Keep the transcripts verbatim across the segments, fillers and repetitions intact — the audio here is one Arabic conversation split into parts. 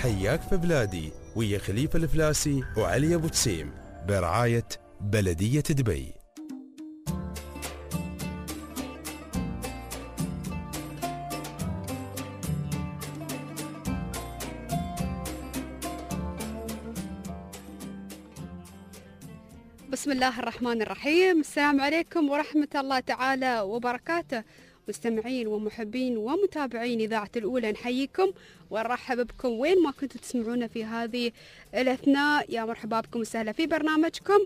حياك في بلادي ويا خليفة الفلاسي وعلي أبو تسيم برعاية بلدية دبي. بسم الله الرحمن الرحيم. السلام عليكم ورحمة الله تعالى وبركاته. مستمعين ومحبين ومتابعين إذاعة الأولى، نحييكم ونرحب بكم وين ما كنتوا تسمعونا في هذه الأثناء. يا مرحبا بكم وسهلا في برنامجكم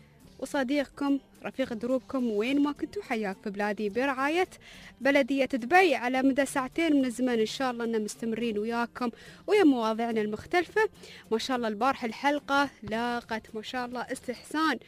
وصديقكم رفيق دروبكم وين ما كنتوا. حياك في بلادي برعاية بلدية دبي على مدى ساعتين من الزمان. إن شاء الله أننا مستمرين وياكم ويا مواضيعنا المختلفة. ما شاء الله البارح الحلقة لاقت ما شاء الله استحسان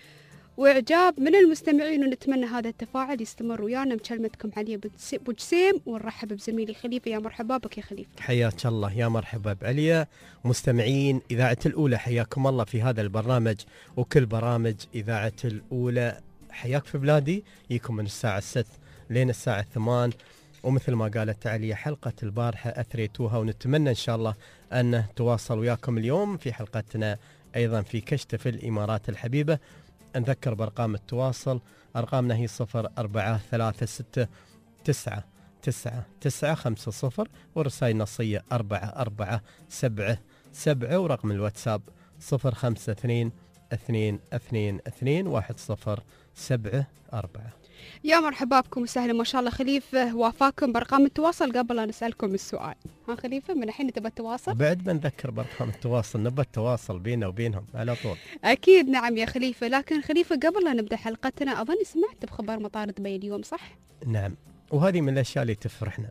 وإعجاب من المستمعين، ونتمنى هذا التفاعل يستمر ويانا. مكلمتكم علي أبو جسيم، ونرحب بزميلي خليفة. يا مرحبا بك يا خليفة. حياك الله. يا مرحبا بعليا. مستمعين إذاعة الأولى حياكم الله في هذا البرنامج وكل برامج إذاعة الأولى. حياك في بلادي يكون من الساعة الست لين الساعة الثمان، ومثل ما قالت عليا حلقة البارحة أثريتوها، ونتمنى إن شاء الله أن تواصل وياكم اليوم في حلقتنا أيضا في كشتة في الإمارات الحبيبة. نذكر بأرقام التواصل، أرقامنا هي صفر أربعة ثلاثة ستة تسعة تسعة تسعة خمسة صفر، ورسائل نصية أربعة أربعة سبعة سبعة، ورقم الواتساب صفر خمسة اثنين اثنين اثنين اثنين واحد صفر سبعة أربعة. يا مرحبا بكم وسهلا. ما شاء الله خليفة وافاكم بأرقام التواصل. قبل أن أسألكم السؤال، ها خليفة من الحين تبى التواصل؟ بعد بنذكر بأرقام التواصل، نبى التواصل بيننا وبينهم على طول. أكيد نعم يا خليفة. لكن خليفة قبل لا نبدأ حلقتنا، أظن سمعت بخبر مطار دبي اليوم صح؟ نعم، وهذه من الأشياء اللي تفرحنا،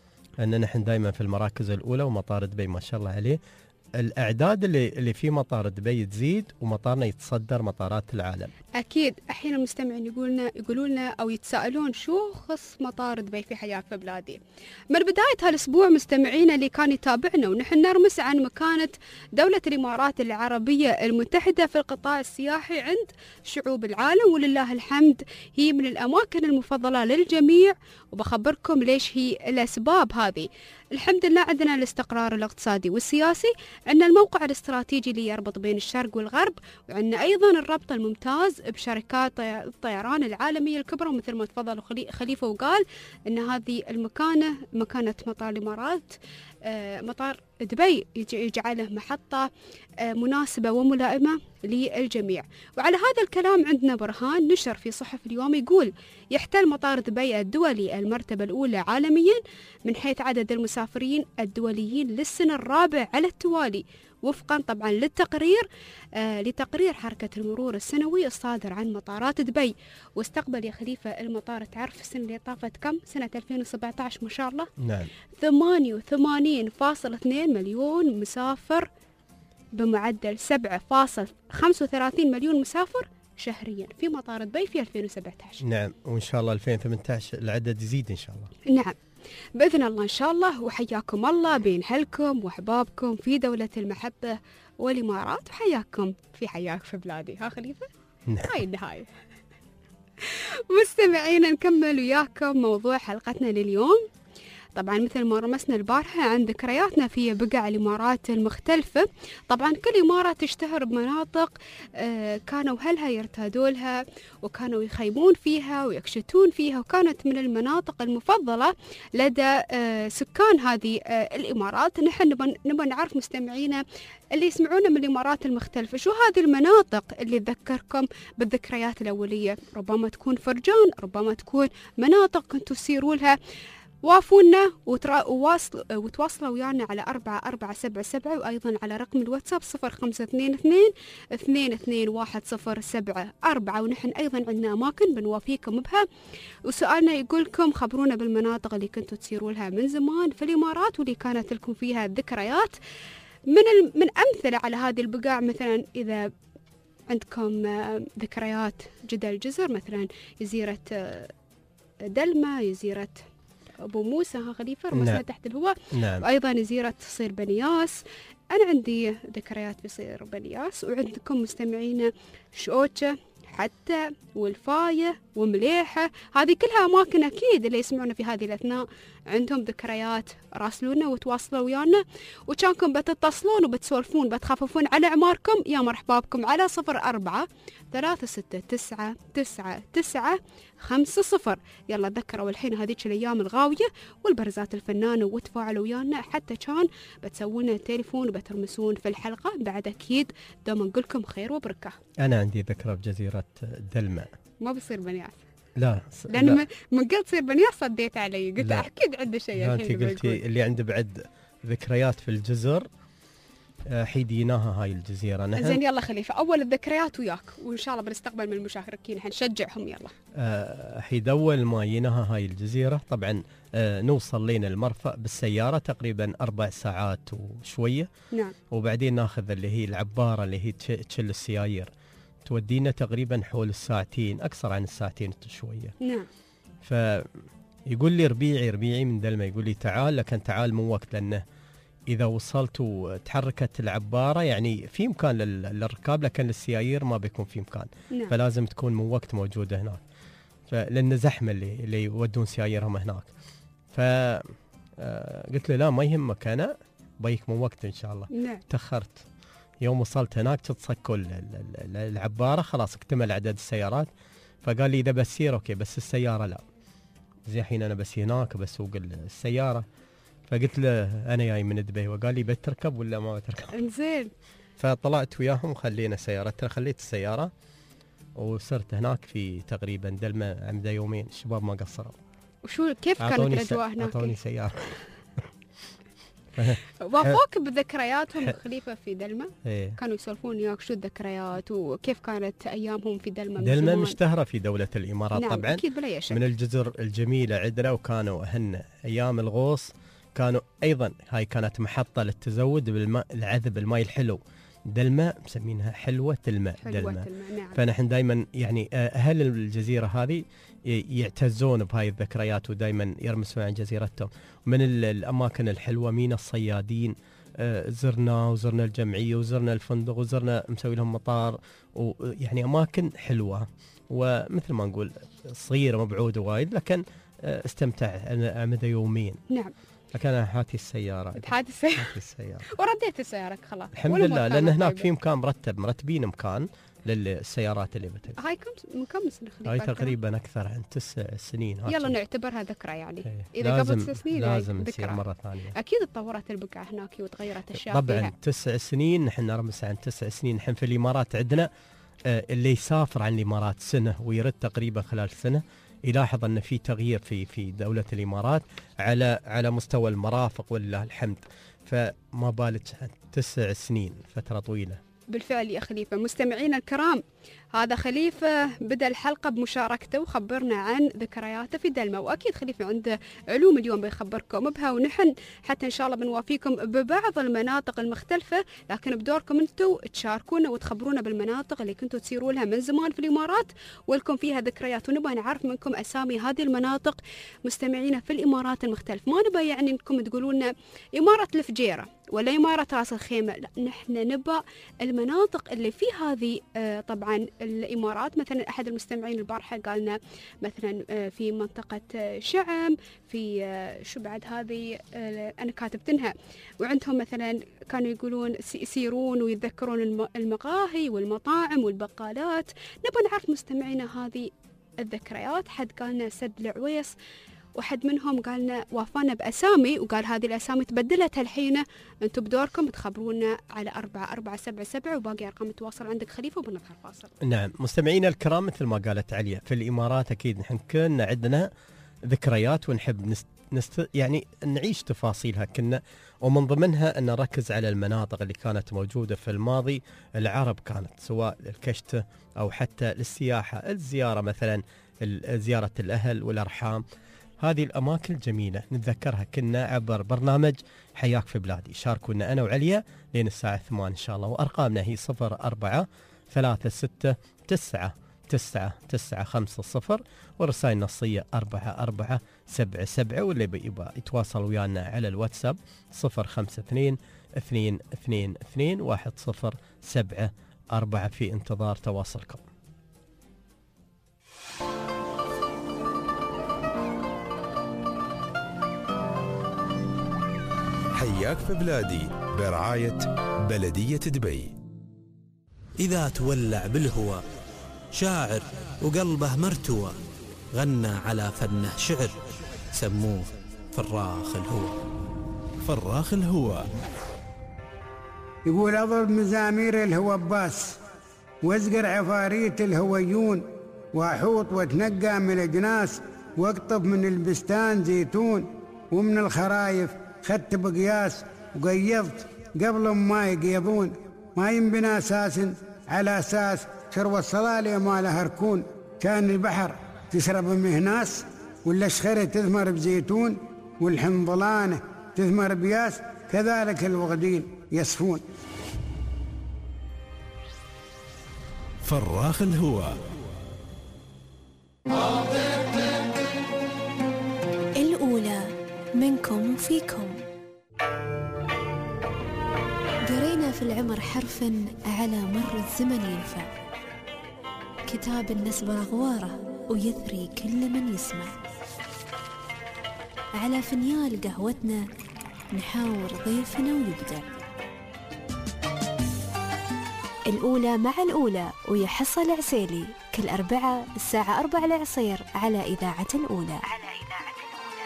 أن نحن دائما في المراكز الأولى، ومطار دبي ما شاء الله عليه الأعداد اللي اللي في مطار دبي تزيد، ومطارنا يتصدر مطارات العالم. أكيد. الحين المستمعين يقولنا يقولوا لنا أو يتساءلون شو خص مطار دبي في حياك في بلادي. من بداية هالأسبوع مستمعينا اللي كان يتابعنا ونحن نرمس عن مكانة دولة الإمارات العربية المتحدة في القطاع السياحي عند شعوب العالم، ولله الحمد هي من الأماكن المفضلة للجميع. وبخبركم ليش هي الأسباب هذه. الحمد لله عندنا الاستقرار الاقتصادي والسياسي، عندنا الموقع الاستراتيجي اللي يربط بين الشرق والغرب، وعندنا أيضا الربط الممتاز بشركات الطيران العالمية الكبرى. ومثل ما تفضل خليفة وقال أن هذه المكانة مكانة مطار الإمارات مطار دبي يجعله محطة مناسبة وملائمة للجميع. وعلى هذا الكلام عندنا برهان نشر في صحف اليوم يقول يحتل مطار دبي الدولي المرتبة الأولى عالميا من حيث عدد المسافرين الدوليين للسنة الرابع على التوالي، وفقا طبعا للتقرير آه لتقرير حركة المرور السنوي الصادر عن مطارات دبي. واستقبل يا خليفة المطار، تعرف السنة اللي طافت كم؟ سنة ألفين وسبعة عشر ما شاء الله. نعم. ثمانية وثمانين فاصلة اثنين مليون مسافر بمعدل سبعة فاصلة خمسة وثلاثين مليون مسافر شهريا في مطار دبي في ألفين وسبعة عشر. نعم، وإن شاء الله ألفين وثمانية عشر العدد يزيد إن شاء الله. نعم بإذن الله إن شاء الله. وحياكم الله بين أهلكم وأحبابكم في دولة المحبة والإمارات، وحياكم في حياك في بلادي. ها خليفة؟ نعم. هاي النهاية. مستمعين نكمل وياكم موضوع حلقتنا لليوم. طبعا مثل ما رمسنا البارحة عن ذكرياتنا في بقع الإمارات المختلفة. طبعا كل إمارة تشتهر بمناطق آه كانوا أهلها يرتادوا لها وكانوا يخيمون فيها ويكشتون فيها، وكانت من المناطق المفضلة لدى آه سكان هذه آه الإمارات. نحن نبغى نعرف مستمعينا اللي يسمعونا من الإمارات المختلفة شو هذه المناطق اللي تذكركم بالذكريات الأولية. ربما تكون فرجان، ربما تكون مناطق كنتوا تسيروا لها. وافونا وتواصلوا ويانا على أربعة أربعة سبعة سبعة، وأيضا على رقم الواتساب صفر خمسة اثنين اثنين اثنين اثنين واحد صفر سبعة أربعة. ونحن أيضا عندنا أماكن بنوافيكم بها. وسؤالنا يقولكم خبرونا بالمناطق اللي كنتوا تسيروا لها من زمان في الإمارات واللي كانت لكم فيها ذكريات. من من أمثلة على هذه البقاع، مثلا إذا عندكم ذكريات جدة الجزر، مثلا جزيرة دلمة، جزيرة أبو موسى ها خليفة رمسنا نعم. تحت الهواء. نعم. وأيضا جزيرة صير بنياس. أنا عندي ذكريات في صير بنياس. وعندكم مستمعين شوتشة، حتى والفاية ومليحة، هذه كلها أماكن أكيد اللي يسمعونا في هذه الأثناء عندهم ذكريات. راسلونا وتواصلوا ويانا، وكانكم بتتصلون وبتسولفون بتخففون على أعماركم، يا مرحبا بكم على صفر أربعة ثلاثة ستة تسعة تسعة تسعة خمسة صفر. يلا تذكروا الحين هذيك الأيام الغاوية والبرزات الفنانة، وتفاعلوا ويانا حتى كان بتسوون تليفون وبترمسون في الحلقة بعد. أكيد دوم نقولكم خير وبركة. أنا عندي ذكرى بجزيرة دلمة. ما بصير بنياس، لا لأن لا. من قلت صير بنياس صديت علي، قلت أكيد عنده شيء. أنت قلتي اللي عنده بعد ذكريات في الجزر، حيديناها هاي الجزيرة نحن. زين يلا خليفة، أول الذكريات وياك، وإن شاء الله بنستقبل من المشاركين حنشجعهم. يلا أه حيد أول ما جيناها هاي الجزيرة طبعا أه نوصل لين المرفأ بالسيارة تقريبا أربع ساعات وشوية. نعم. وبعدين ناخذ اللي هي العبارة اللي هي تشل السيايير، تودينا تقريبا حول الساعتين، أكثر عن الساعتين شوية. نعم. فيقول لي ربيعي ربيعي من دلمة، يقول لي تعال، لكن تعال مو وقت، لأنه إذا وصلت وتحركت العبارة يعني في مكان للركاب، لكن للسيايير ما بيكون في مكان. نعم. فلازم تكون مو وقت موجودة هناك، فلأن زحمة اللي اللي يودون سياييرهم هناك. فقلت له لا ما يهمك، أنا بيك مو وقت إن شاء الله. نعم. تأخرت. يوم وصلت هناك تتصكوا العبارة، خلاص اكتمل عدد السيارات. فقال لي إذا بسير أوكي، بس السيارة لا. زي حين أنا بس هناك بسوق السيارة. فقلت له أنا جاي من دبي، وقال لي بتركب ولا ما بتركب؟ إنزين. فطلعت وياهم وخلينا سيارتنا، خليت السيارة وصرت هناك في تقريبا دلمة عمدا يومين. الشباب ما قصروا. وشو كيف كانت الأجواء هناك؟ أعطوني سيارة. وافوك بذكرياتهم خليفة في دلمة؟ إيه؟ كانوا يسولفون وياك شو الذكريات وكيف كانت أيامهم في دلمة؟ دلمة مشتهرة في دولة الإمارات. نعم طبعا أكيد بلا شك. من الجزر الجميلة عندنا، وكانوا أهلنا أيام الغوص كانوا أيضا هاي كانت محطة للتزود بالماء العذب، الماء الحلو. دلمة مسمينها حلوة الماء. حلوة دلمة. الماء. نعم. فنحن دائما يعني أهل الجزيرة هذه يعتزون بهاي الذكريات، ودائما يرمسون عن جزيرتهم. من الأماكن الحلوة مينا الصيادين، زرنا وزرنا الجمعية وزرنا الفندق وزرنا مسوي لهم مطار، ويعني أماكن حلوة. ومثل ما نقول صغيرة مبعودة وايد، لكن استمتع مدى يومين. نعم. لكن أنا حاتي السيارة. حاتي السيارة. حاتي السيارة. ورديت السيارة خلاص. الحمد لله، لأن هناك في مكان مرتب، مرتبين مكان للسيارات اللي بتجي. هاي كم من كم سنة خليفة؟ هاي تقريبا أكثر عن تسع سنين. يلا نعتبرها ذكرى يعني. ايه. إذا لازم قبل تسع سنين لازم تصير مرة ثانية. أكيد تطورت البقعة هناك وتغيرت أشياء طبعا فيها. تسع سنين نحن نرمس عن تسع سنين. نحن في الإمارات عندنا آه اللي يسافر عن الإمارات سنة ويرد تقريبا خلال سنة يلاحظ أن في تغيير في في دولة الإمارات على على مستوى المرافق ولله الحمد. فما بالك تسع سنين فترة طويلة. بالفعل يا خليفة. مستمعينا الكرام، هذا خليفة بدأ الحلقة بمشاركته وخبرنا عن ذكرياته في دلمة، وأكيد خليفة عنده علوم اليوم بيخبركم بها، ونحن حتى إن شاء الله بنوافيكم ببعض المناطق المختلفة، لكن بدوركم أنتم تشاركونا وتخبرونا بالمناطق اللي كنتوا تسيروا لها من زمان في الإمارات ولكم فيها ذكريات، ونبغى نعرف منكم أسامي هذه المناطق مستمعينا في الإمارات المختلفة. ما نبغى يعني أنكم تقولوا لنا إمارة الفجيرة ولا إمارة راس الخيمة، لا، نحن نبغى المناطق اللي في هذه آه طبعا الإمارات. مثلا أحد المستمعين البارحة قالنا مثلا آه في منطقة آه شعم، في آه شو بعد هذه آه أنا كاتبتنها، وعندهم مثلا كانوا يقولون يسيرون ويتذكرون المقاهي والمطاعم والبقالات. نبغى نعرف مستمعينا هذه الذكريات. حد قالنا سد العويس، واحد منهم قالنا وافانا بأسامي وقال هذه الأسامي تبدلت الحين. أنتم بدوركم تخبرونا على أربعة أربعة سبعة سبعة وباقي أرقام التواصل عندك خليفة وبنظهر فاصل. نعم مستمعينا الكرام، مثل ما قالت عليا في الإمارات أكيد نحن كنا عندنا ذكريات ونحب نست... نست... يعني نعيش تفاصيلها كنا، ومن ضمنها أن نركز على المناطق اللي كانت موجودة في الماضي. العرب كانت سواء الكشتة أو حتى للسياحة، الزيارة مثلا زيارة الأهل والأرحام. هذه الأماكن الجميلة نتذكرها كنا عبر برنامج حياك في بلادي. شاركونا أنا وعليا لين الساعة ثمان إن شاء الله، وأرقامنا هي صفر أربعة ثلاثة ستة تسعة تسعة تسعة خمسة صفر، ورسائل نصية أربعة أربعة سبعة سبعة، واللي يبغى يتواصل ويانا على الواتساب صفر خمسة اثنين اثنين اثنين اثنين واحد صفر سبعة أربعة. في انتظار تواصلكم. حياك في بلادي برعاية بلدية دبي. إذا تولع بالهوى شاعر وقلبه مرتوى، غنى على فنه شعر، سموه فراخ الهوى. فراخ الهوى يقول أضرب مزامير الهوى باس، وازقر عفاريت الهويون، وأحوط واتنقى من الأجناس، واقطف من البستان زيتون، ومن الخرايف خدت بقياس، وقيضت قبل ما يقيضون، ما ينبنى أساس على أساس شرب الصلالة ما لها ركون. كان البحر تشرب مهناس، والأشخرة تثمر بزيتون، والحنظلانة تثمر بياس، كذلك الوغدين يصفون. فراخ الهوى. الأولى منكم وفيكم. قرينا في العمر حرفا على مر الزمن ينفع، كتاب النسب رغواره ويثري كل من يسمع. على فنيال قهوتنا نحاور ضيفنا ويبدع. الأولى مع الأولى ويا حصة العسيلي كل أربعة الساعة أربعة العصير على إذاعة الأولى. على إذاعة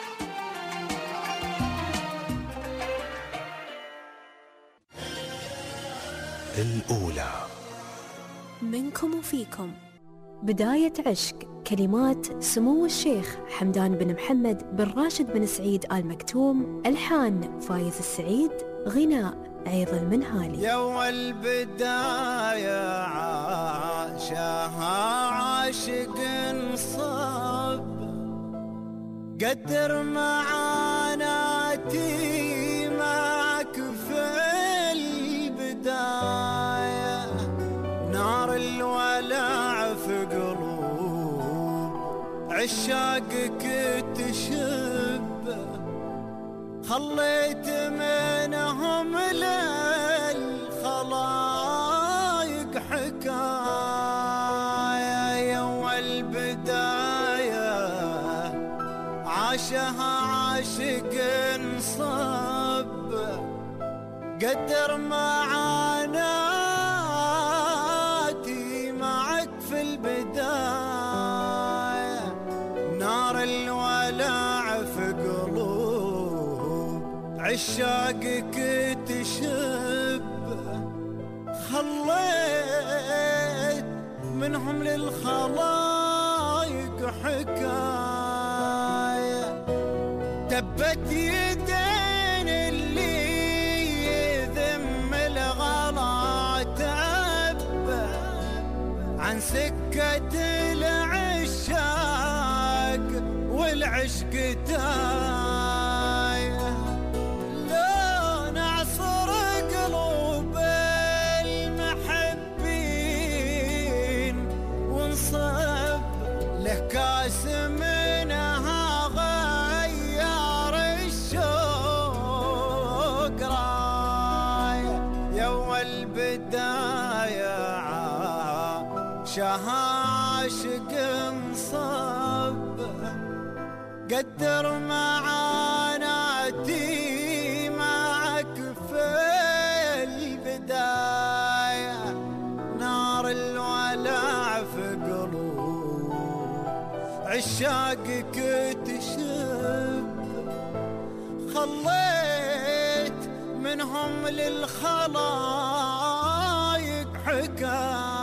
الأولى. الأولى منكم وفيكم. بداية عشق، كلمات سمو الشيخ حمدان بن محمد بن راشد بن سعيد آل مكتوم، ألحان فايز السعيد، غناء عيض المنهالي. يا البداية عاشها عاشق صب، قدر معاناتي معك في البداية، نار الولع في قلوب عشاقك تشب، خليت منهم للخلايق حكاية. يوم البداية عاشها عاشق صب، قدر معاناتي معك في البداية، نار الولع في قلوب عشاقك تشب، خليت منهم للخلايق حكاية. تبت يدين اللي يذم الغلا تب، عن سكة العشاق والعشق تايه، لو نعصر قلوب المحبين ونصب له كاس منها غير الشوق رايه. يوم البداية عاشها عاشق صب، قدر معاناتي معك في البداية، نار الولع في قلوب عشاقك تشب، خليت منهم للخلايق حكاية.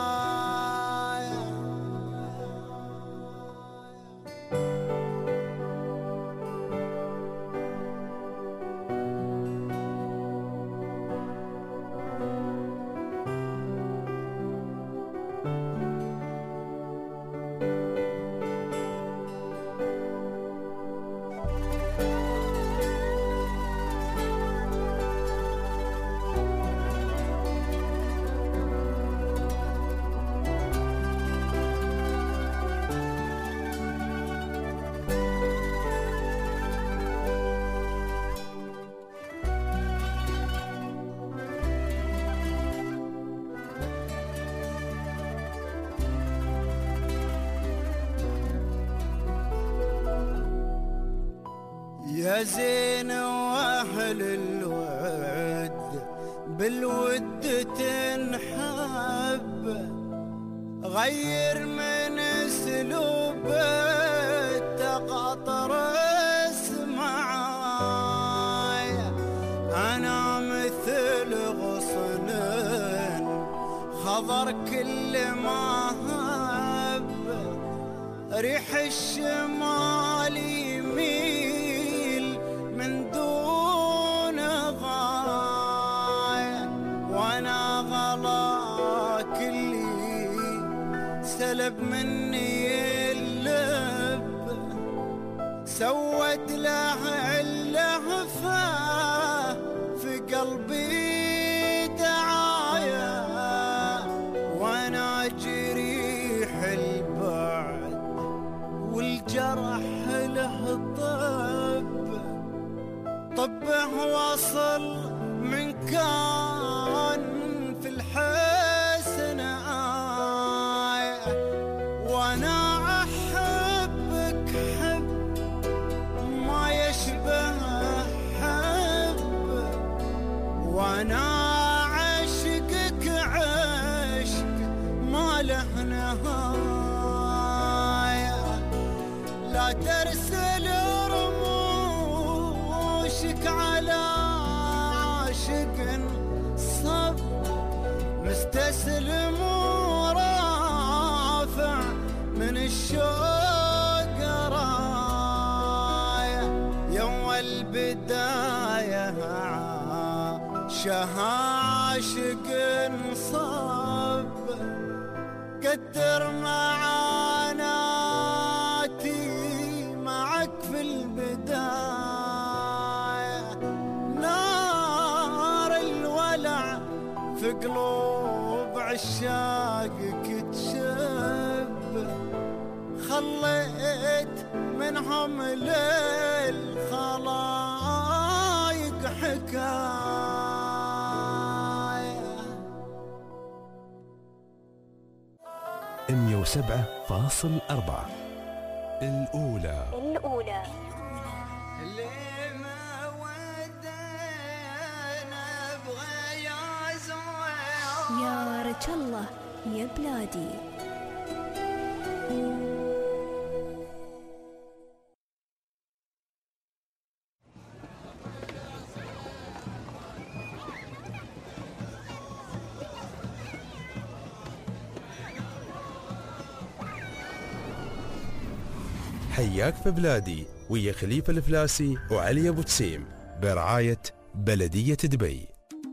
يا زين واهل الوعد بالود تنحب، غير من اسلوبه تقاطر اسمعاي. انا مثل غصن خضر كل ما هب، ريح الشمال يميل من دون غاية، وانا غلا كلي سلب مني اللب، سوت له اللهفة في قلبي دعاية، وانا جريح البعد والجرح له طب، طبه وصل من كان في الحسن آية، وانا احبك حب ما يشبه حب، وانا عشقك عشق ما له نهاية. لا ترسل رموشك على عاشق صب، مستسلم ورافع من الشوق راية. يوم البداية عاشق صب، كتر معاناتي معك في البداية، نار الولع في قلوب عشاقك تشب، خليت منهم للخلايق حكاية. مية وسبعة فاصل أربعة الأولى الأولى يا رجل الله يا بلادي. حياك في بلادي ويا خليفة الفلاسي وعلي أبو تسيم برعاية بلدية دبي.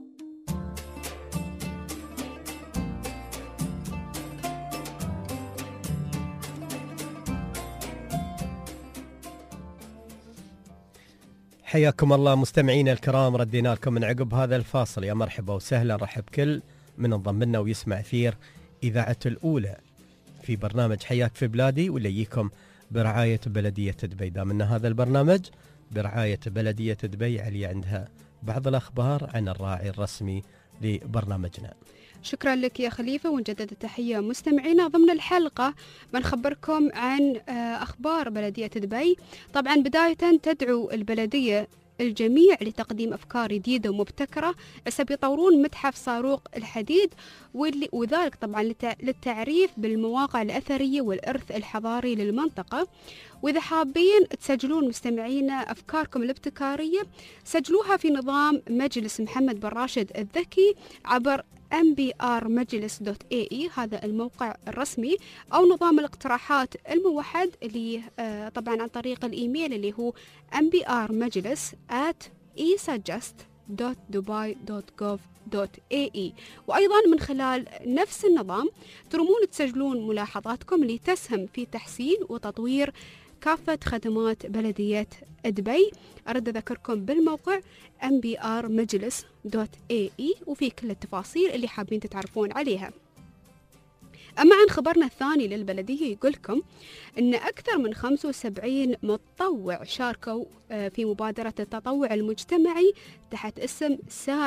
حياكم الله مستمعينا الكرام، ردينا لكم من عقب هذا الفاصل. يا مرحبا وسهلا، رحب كل من انضم لنا ويسمع أثير إذاعة الأولى في برنامج حياك في بلادي، واللي يجيكم برعاية بلدية دبي. دامنا هذا البرنامج برعاية بلدية دبي، علي عندها بعض الأخبار عن الراعي الرسمي لبرنامجنا. شكرا لك يا خليفة، ونجدد التحية مستمعينا. ضمن الحلقة بنخبركم عن أخبار بلدية دبي. طبعا بداية تدعو البلدية الجميع لتقديم أفكار جديدة ومبتكرة حسب يطورون متحف صاروخ الحديد، وذلك طبعا للتعريف بالمواقع الأثرية والإرث الحضاري للمنطقة. وإذا حابين تسجلون مستمعينا أفكاركم الابتكارية، سجلوها في نظام مجلس محمد بن راشد الذكي عبر إم بي آر مجلس دوت إيه إي، هذا الموقع الرسمي، أو نظام الاقتراحات الموحد اللي آه طبعا عن طريق الإيميل اللي هو إم بي آر مجلس آت إي سجست دوت دبي دوت جوف دوت إيه إي. وأيضا من خلال نفس النظام ترمون تسجلون ملاحظاتكم لتسهم في تحسين وتطوير كافة خدمات بلدية دبي. أرد أذكركم بالموقع إم بي آر مجلس دوت إيه إي، وفي كل التفاصيل اللي حابين تتعرفون عليها. أما عن خبرنا الثاني للبلدية، يقولكم أن أكثر من خمسة وسبعين متطوع شاركوا في مبادرة التطوع المجتمعي تحت اسم ساعة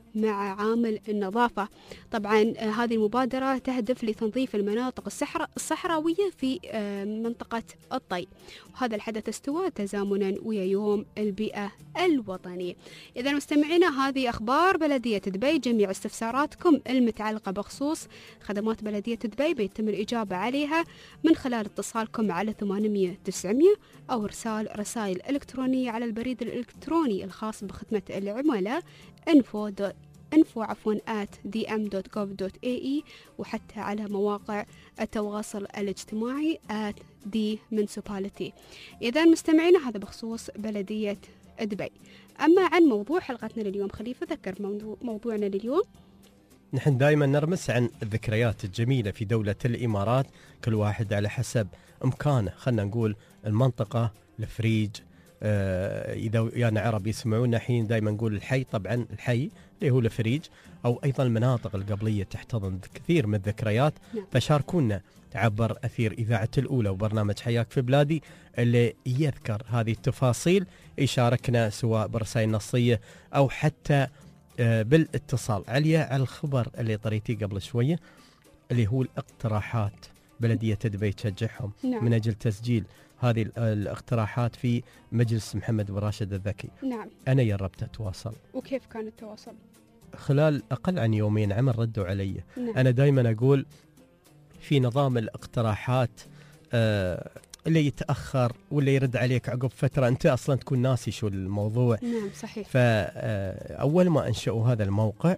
مع عامل النظافة. طبعا آه، هذه المبادرة تهدف لتنظيف المناطق الصحراء الصحراوية في آه، منطقة الطي، وهذا الحدث استوى تزامنا ويا يوم البيئة الوطني. إذا مستمعينا، هذه أخبار بلدية دبي. جميع استفساراتكم المتعلقة بخصوص خدمات بلدية دبي بيتم الإجابة عليها من خلال اتصالكم على ثمانمية تسعمية أو إرسال رسائل إلكترونية على البريد الإلكتروني الخاص بخدمة العملاء info info عفوا at dm.gov.ae، وحتى على مواقع التواصل الاجتماعي at the municipality. إذا مستمعينا، هذا بخصوص بلدية دبي. أما عن موضوع حلقتنا لليوم، خليفة ذكر موضوع موضوعنا لليوم. نحن دائما نرمس عن الذكريات الجميلة في دولة الإمارات، كل واحد على حسب إمكانه. خلنا نقول المنطقة، الفريج، آه إذا يعني عرب يسمعونا الحين دائما نقول الحي، طبعا الحي اللي هو الفريج، أو أيضا المناطق القبلية تحتضن كثير من الذكريات. نعم. فشاركونا عبر أثير إذاعة الأولى وبرنامج حياك في بلادي، اللي يذكر هذه التفاصيل يشاركنا سواء برسائل نصية أو حتى آه بالاتصال. عليا على الخبر اللي طريتي قبل شوية، اللي هو الاقتراحات بلدية دبي تشجعهم نعم. من أجل تسجيل هذه الاقتراحات في مجلس محمد بن راشد الذكي. نعم. أنا جربت أتواصل. وكيف كان التواصل؟ خلال أقل عن يومين عمل ردوا علي. نعم. أنا دائما أقول في نظام الاقتراحات آه اللي يتأخر واللي يرد عليك عقب فترة، أنت أصلا تكون ناسي شو الموضوع. نعم صحيح. فأول ما أنشأوا هذا الموقع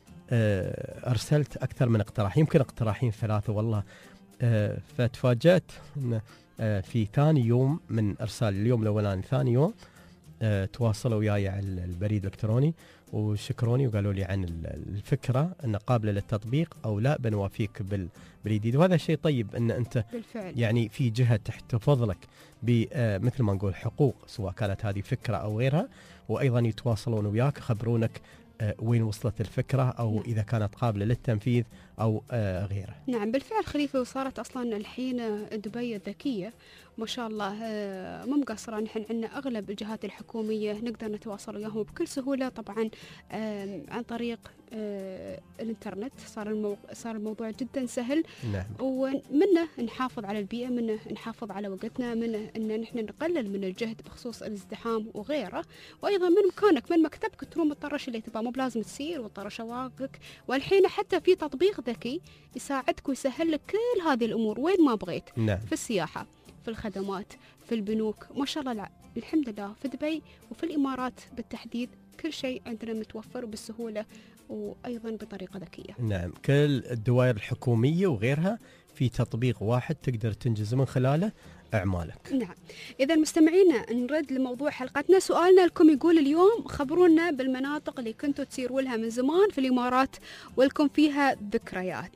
آه أرسلت أكثر من اقتراح، يمكن اقتراحين ثلاثة والله. آه فتفاجأت أن آه في ثاني يوم من إرسال اليوم الأولاني، ثاني يوم آه تواصلوا وياي على البريد الإلكتروني وشكروني وقالوا لي عن الفكرة أن قابلة للتطبيق أو لا، بنوافيك بالجديد. وهذا شيء طيب أن أنت بالفعل. يعني في جهة تحتفظ لك بمثل ما نقول حقوق، سواء كانت هذه فكرة أو غيرها، وأيضا يتواصلون وياك يخبرونك آه وين وصلت الفكرة، أو نعم. إذا كانت قابلة للتنفيذ أو آه غيره. نعم بالفعل خليفة، وصارت أصلا الحين دبي الذكية ما شاء الله مو مقصرة. نحن عندنا أغلب الجهات الحكومية نقدر نتواصل وياهم بكل سهولة، طبعا عن طريق الإنترنت. صار المو... صار الموضوع جدا سهل. نعم. ومنه نحافظ على البيئة، منه نحافظ على وقتنا، منه أن نحن نقلل من الجهد بخصوص الازدحام وغيره. وأيضا من مكانك من مكتبك تروم الطرش اللي تبغى، مو بلازم تسير وتطرش شواقك. والحين حتى في تطبيق ذكي يساعدك ويسهل لك كل هذه الأمور وين ما بغيت. نعم. في السياحة، في الخدمات، في البنوك، ما شاء الله الحمد لله في دبي وفي الإمارات بالتحديد كل شيء عندنا متوفر بسهولة وأيضا بطريقة ذكية. نعم، كل الدوائر الحكومية وغيرها في تطبيق واحد تقدر تنجز من خلاله أعمالك. نعم. إذا مستمعينا نرد لموضوع حلقتنا. سؤالنا لكم يقول اليوم خبرونا بالمناطق اللي كنتوا تسيروا لها من زمان في الإمارات ولكم فيها ذكريات.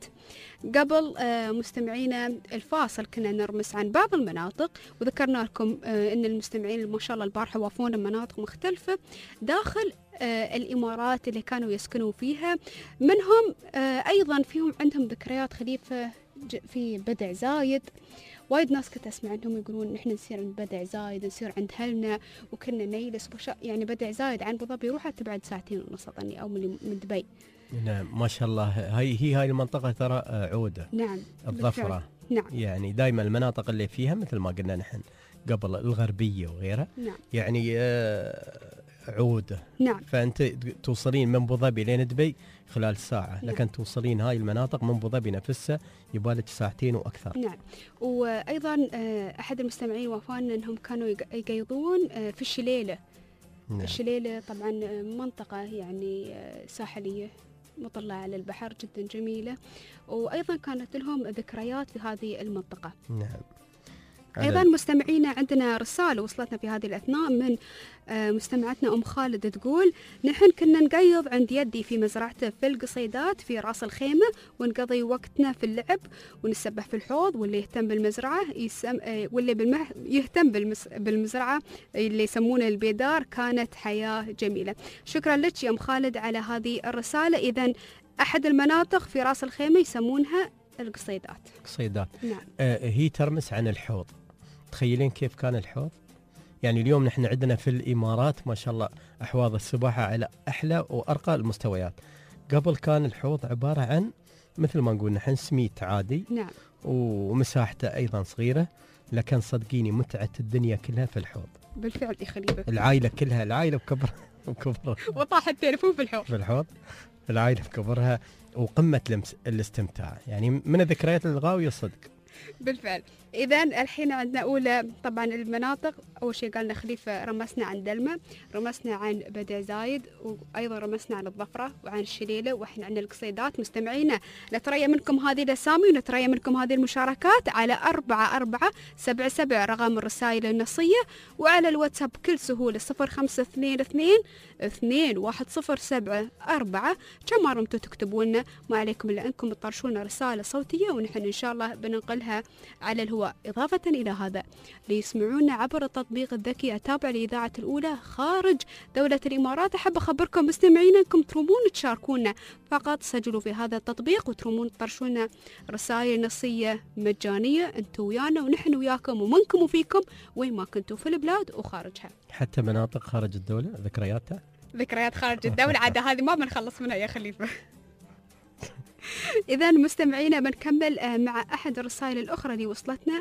قبل آه مستمعينا الفاصل كنا نرمس عن بعض المناطق وذكرنا لكم آه ان المستمعين ما شاء الله البارحة وافونا مناطق مختلفة داخل آه الإمارات اللي كانوا يسكنوا فيها. منهم آه أيضا فيهم عندهم ذكريات خليفة في بدع زايد. وايد ناس كنت أسمع عنهم يقولون نحن نسير عند بدع زايد، نسير عند هلنا وكنا نيلس وشا. يعني بدع زايد عن أبو ظبي روحها تبعد ساعتين ونص أظني أو من دبي. نعم ما شاء الله. هاي هي هاي المنطقة ترى عودة. نعم. الظفرة. نعم. يعني دائما المناطق اللي فيها مثل ما قلنا نحن قبل الغربية وغيرها. نعم. يعني آه عودة. نعم. فأنت توصلين من أبو ظبي لين دبي خلال ساعة. نعم. لكن توصلين هاي المناطق من أبو ظبي نفسها يبالك ساعتين وأكثر. نعم. وأيضا أحد المستمعين وافانا أنهم كانوا يقيضون في الشليلة. نعم. الشليلة طبعا منطقة يعني ساحلية مطلعة على البحر جدا جميلة، وأيضا كانت لهم ذكريات في هذه المنطقة. نعم. أيضا مستمعينا عندنا رسالة وصلتنا في هذه الأثناء من مستمعتنا أم خالد تقول نحن كنا نقيض عند يدي في مزرعته في القصيدات في راس الخيمة ونقضي وقتنا في اللعب ونسبح في الحوض، واللي يهتم بالمزرعة يسم... واللي بالمه... يهتم بالمس... بالمزرعة اللي يسمونه البيدار. كانت حياة جميلة. شكرا لك يا أم خالد على هذه الرسالة. إذن أحد المناطق في راس الخيمة يسمونها القصيدات. قصيدات. نعم. آه هي ترمس عن الحوض. تخيلين كيف كان الحوض؟ يعني اليوم نحن عندنا في الإمارات ما شاء الله أحواض السباحة على أحلى وأرقى المستويات. قبل كان الحوض عبارة عن مثل ما نقول نحن سميت عادي، نعم، ومساحته أيضا صغيرة، لكن صدقيني متعة الدنيا كلها في الحوض. بالفعل يا خليفة، العائلة كلها، العائلة بكبر بكبرها وطاح التليفون في الحوض في الحوض، العائلة بكبرها، وقمة الامس- الاستمتاع، يعني من الذكريات الغاوية صدق. بالفعل. إذا الحين عندنا أولى طبعا المناطق. أول شيء قالنا خليفة رمسنا عن دلمة، رمسنا عن بدع زايد، وأيضا رمسنا عن الظفرة وعن الشليلة، وإحنا عندنا القصيدات. مستمعينا نتريا منكم هذه الأسامي ونتريا منكم هذه المشاركات على أربعة أربعة سبعة سبعة رقم الرسائل النصية، وعلى الواتساب بكل سهولة صفر خمسة اثنين اثنين اثنين واحد صفر سبعة أربعة. كما رمتوا تكتبوا لنا، ما عليكم إلا أنكم تطرشوا لنا رسالة صوتية ونحن إن شاء الله بننقلها على الهواء. إضافة إلى هذا ليسمعونا عبر التطبيق الذكي التابع لإذاعة الأولى خارج دولة الإمارات. أحب أخبركم مستمعين أنكم ترومون تشاركونا، فقط سجلوا في هذا التطبيق وترومون تطرشونا رسائل نصية مجانية، أنتوا ويانا ونحن وياكم ومنكم وفيكم وين ما كنتوا في البلاد وخارجها. حتى مناطق خارج الدولة ذكرياتها، ذكريات خارج الدولة عادة هذه ما بنخلص منها يا خليفة. إذا مستمعينا بنكمل مع أحد الرسائل الأخرى اللي وصلتنا.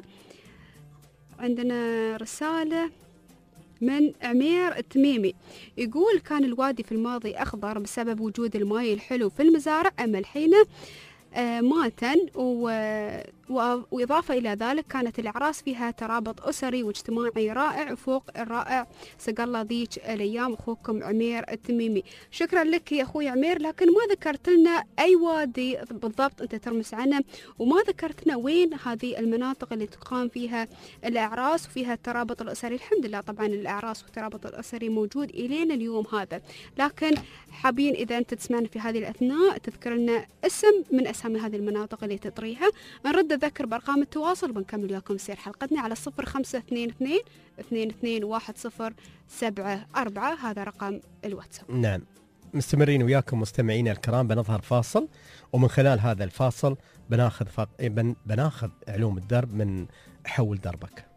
عندنا رسالة من عمير التميمي، يقول كان الوادي في الماضي أخضر بسبب وجود الماء الحلو في المزارع، أما الحين آه ماتا، وإضافة إلى ذلك كانت الأعراس فيها ترابط أسري واجتماعي رائع فوق الرائع. سق الله ذيك الأيام. أخوكم عمير التميمي. شكرا لك يا أخوي عمير، لكن ما ذكرت لنا أي وادي بالضبط أنت ترمس عنه، وما ذكرت لنا وين هذه المناطق اللي تقام فيها الأعراس وفيها الترابط الأسري. الحمد لله طبعا الأعراس والترابط الأسري موجود إلينا اليوم هذا، لكن حابين إذا أنت تسمعنا في هذه الأثناء تذكر لنا اسم من أسامي هذه المناطق اللي تطريها. نرد أذكر بأرقام التواصل وبنكمل وياكم سير حلقتنا على صفر خمسة اثنين اثنين اثنين اثنين واحد صفر سبعة أربعة، هذا رقم الواتساب. نعم، مستمرين وياكم مستمعينا الكرام. بنظهر فاصل، ومن خلال هذا الفاصل بناخذ فق... بن... بناخذ علوم الدرب من حول دربك.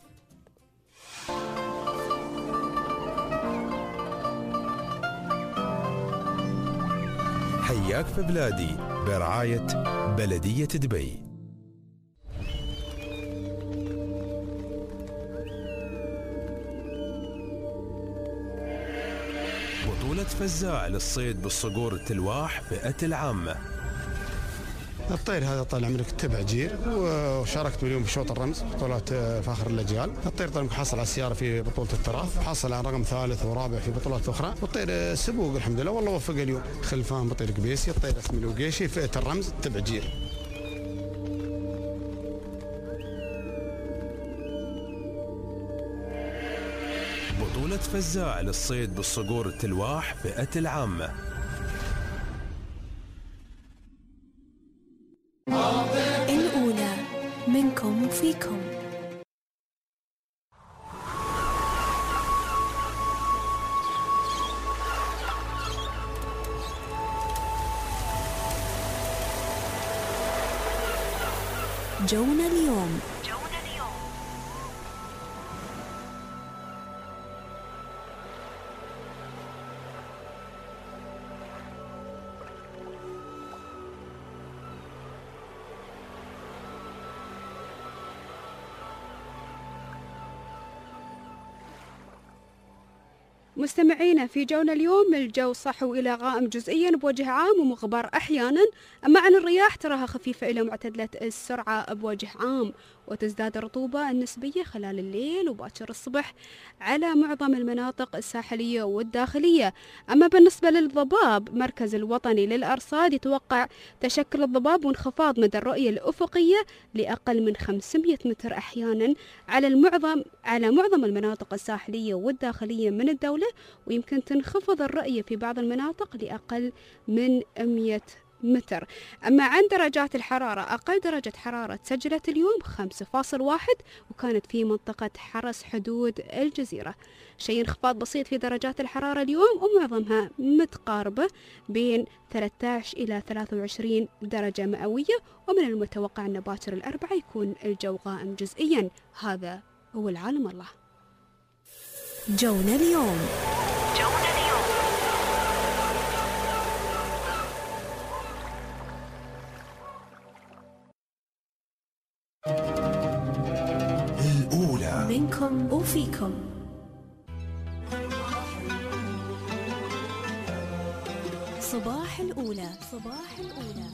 حياك في بلادي برعاية بلدية دبي. بطولة فزاع للصيد بالصقور التلواح فئة العامة. الطير هذا طال عمرك تبع جير، وشاركت اليوم بشوط الرمز بطولات فاخر الأجيال. الطير طال حصل على السيارة في بطولة التراث، وحصل على رقم ثالث ورابع في بطولات أخرى. والطير سبوق الحمد لله، والله وفق اليوم. خلفان بطير قبيسي، الطير اسمه الوقيشي فئة الرمز تبع جير. بطولة فزاع للصيد بالصقور التلواح فئة العامة. الأولى منكم وفيكم. جونا اليوم. مستمعينا في جونا اليوم، الجو صحو إلى غائم جزئيا بوجه عام ومغبر أحيانا، أما عن الرياح تراها خفيفة إلى معتدلة السرعة بوجه عام، وتزداد الرطوبة النسبية خلال الليل وباكر الصبح على معظم المناطق الساحلية والداخلية. أما بالنسبة للضباب، مركز الوطني للأرصاد يتوقع تشكل الضباب وانخفاض مدى الرؤية الأفقية لأقل من خمسمئة متر أحيانا على المعظم على معظم المناطق الساحلية والداخلية من الدولة، ويمكن تنخفض الرؤية في بعض المناطق لأقل من مئة متر. أما عن درجات الحرارة، أقل درجة حرارة سجلت اليوم خمسة فاصلة واحد وكانت في منطقة حرس حدود الجزيرة. شيء انخفاض بسيط في درجات الحرارة اليوم ومعظمها متقاربة بين ثلاثة عشر إلى ثلاثة وعشرين درجة مئوية، ومن المتوقع أن باكر الأربعاء يكون الجو غائم جزئيا. هذا هو العالم الله. جونا اليوم. جونا اليوم. الأولى منكم وفيكم. صباح الأولى. صباح الأولى.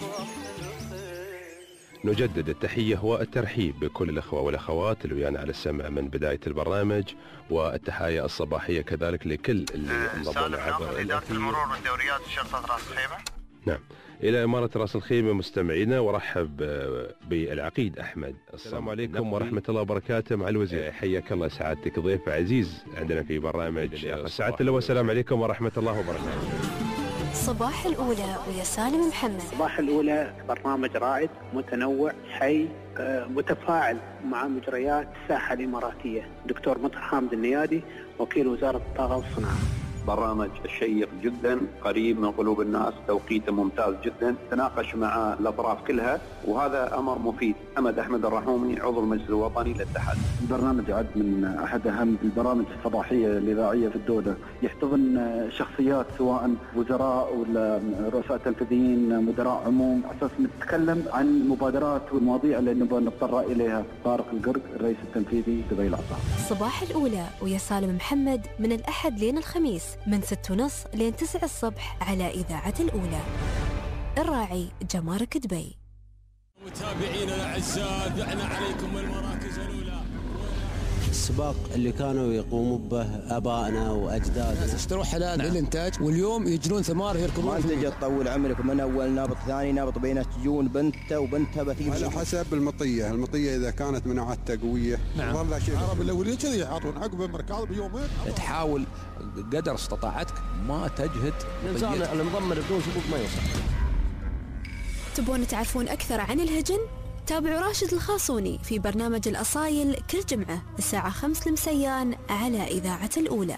نجدد التحية والترحيب بكل الأخوة والأخوات اللي ويانا على السمع من بداية البرنامج، والتحايا الصباحية كذلك لكل اللي انضموا عبر إدارة المرور والدوريات شرطة راس الخيمة. نعم، إلى إمارة راس الخيمة مستمعينا، ورحب بالعقيد أحمد. السلام عليكم ورحمة الله وبركاته مع الوزير. حياك الله سعادتك، ضيف عزيز عندنا في برنامج سعادة الله. والسلام عليكم ورحمة الله وبركاته. صباح الأولى ويا سالم محمد. صباح الأولى برنامج رائد متنوع حي متفاعل مع مجريات الساحة الإماراتية. دكتور مطر حامد النيادي، وكيل وزارة الطاقة والصناعة. برنامج شيق جدا، قريب من قلوب الناس، توقيته ممتاز جدا، تناقش مع الأطراف كلها، وهذا أمر مفيد. أحمد أحمد الرحومي، عضو المجلس الوطني للاتحاد. البرنامج عد من أحد أهم البرامج الصباحية الإذاعية في الدولة، يحتضن شخصيات سواء وزراء ولا رؤساء تنفيذيين، مدراء عموم، أساس نتكلم عن مبادرات والمواضيع اللي نبغى نتطرق إليها. طارق القرق، الرئيس التنفيذي دبي العصا. صباح الأولى ويا سالم محمد من الأحد لين الخميس من ستة ونص لين تسعة الصبح على إذاعة الأولى. الراعي جمارك دبي. متابعينا الأعزاء، دعنا عليكم المراكز الأولى. السباق اللي كانوا يقوموا به آبائنا وأجدادنا، اشتروا حلال نعم. للإنتاج، واليوم يجرون ثمار يركضون. ما تجي تطول عمرك من أول نابط ثاني نابط، بينات تجون بنته وبنتها بتجي على حسب المطية. المطية إذا كانت مناعتها قوية نعم. والله شيء. العرب الأولين كذي يعطون عقب المركض بيومين. تحاول قدر استطاعتك ما تجهد. الإنسان المضمر بدون سبوق ما يوصل. تبون تعرفون أكثر عن الهجن؟ تابعوا راشد الخاصوني في برنامج الأصايل كل جمعة الساعة خمس المسيان على إذاعة الأولى.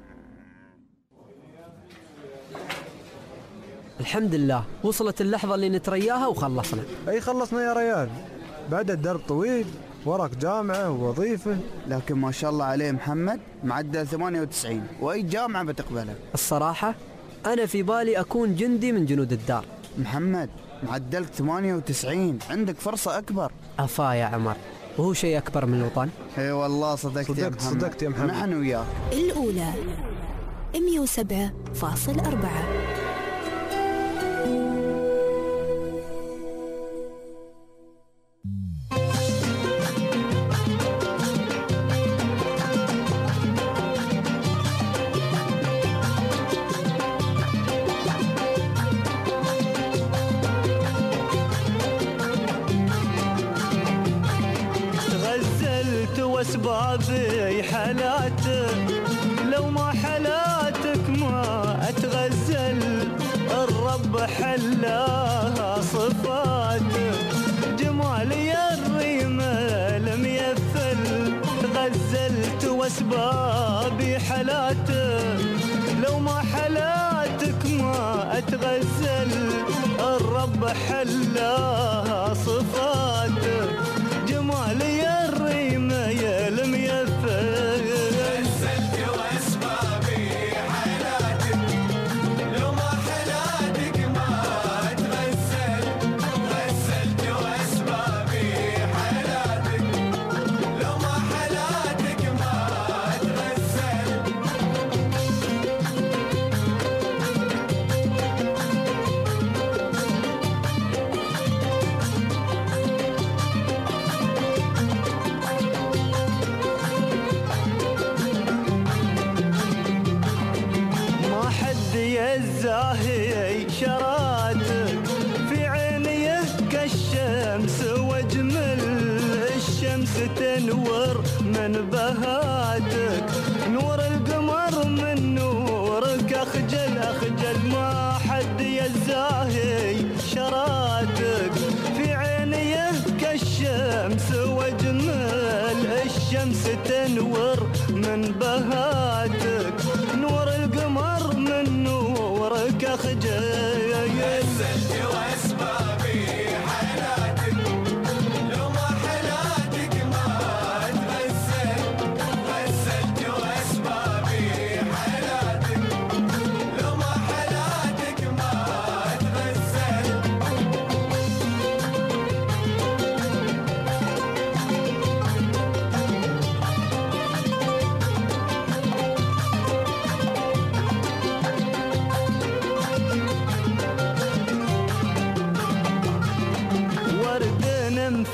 الحمد لله وصلت اللحظة اللي نترياها وخلصنا. أي خلصنا يا ريال، بعد الدرب طويل، ورق جامعة ووظيفة. لكن ما شاء الله عليه محمد معدل ثمانية وتسعين، وأي جامعة بتقبلها. الصراحة أنا في بالي أكون جندي من جنود الدار. محمد معدلك ثمانية وتسعين، عندك فرصة أكبر. أفا يا عمر، وهو شيء أكبر من الوطن؟ اي والله صدقت, صدقت يا محمد. صدقت يا محمد. نحن وياك. الأولى مية وسبعة فاصل أربعة. واسبابي حالاتك، لو ما حالاتك ما اتغزل. الرب حلاها صفاتك، جمالي الريمة لم يفل. غزلت واسبابي حالاتك، لو ما حالاتك ما اتغزل. الرب حلاها صفاتك، جمالي الريمة يا لم يفل. غزلت واسبابي حالاتك، لو ما حالاتك ما تغزل. غزلت واسبابي حالاتك، لو ما حالاتك ما تغزل. الزاهي شراتك، في عينيه كالشمس واجمل. الشمس تنور من بهاتك، نور القمر من نورك اخجل اخجل. ما حد يزاهي شراتك، في عينيه كالشمس واجمل. الشمس تنور من بهاتك، نور القمر من نورك اخجل. غزلت واسبابي حالاتك، لو ما حالاتك ما تغزل. غزلت واسبابي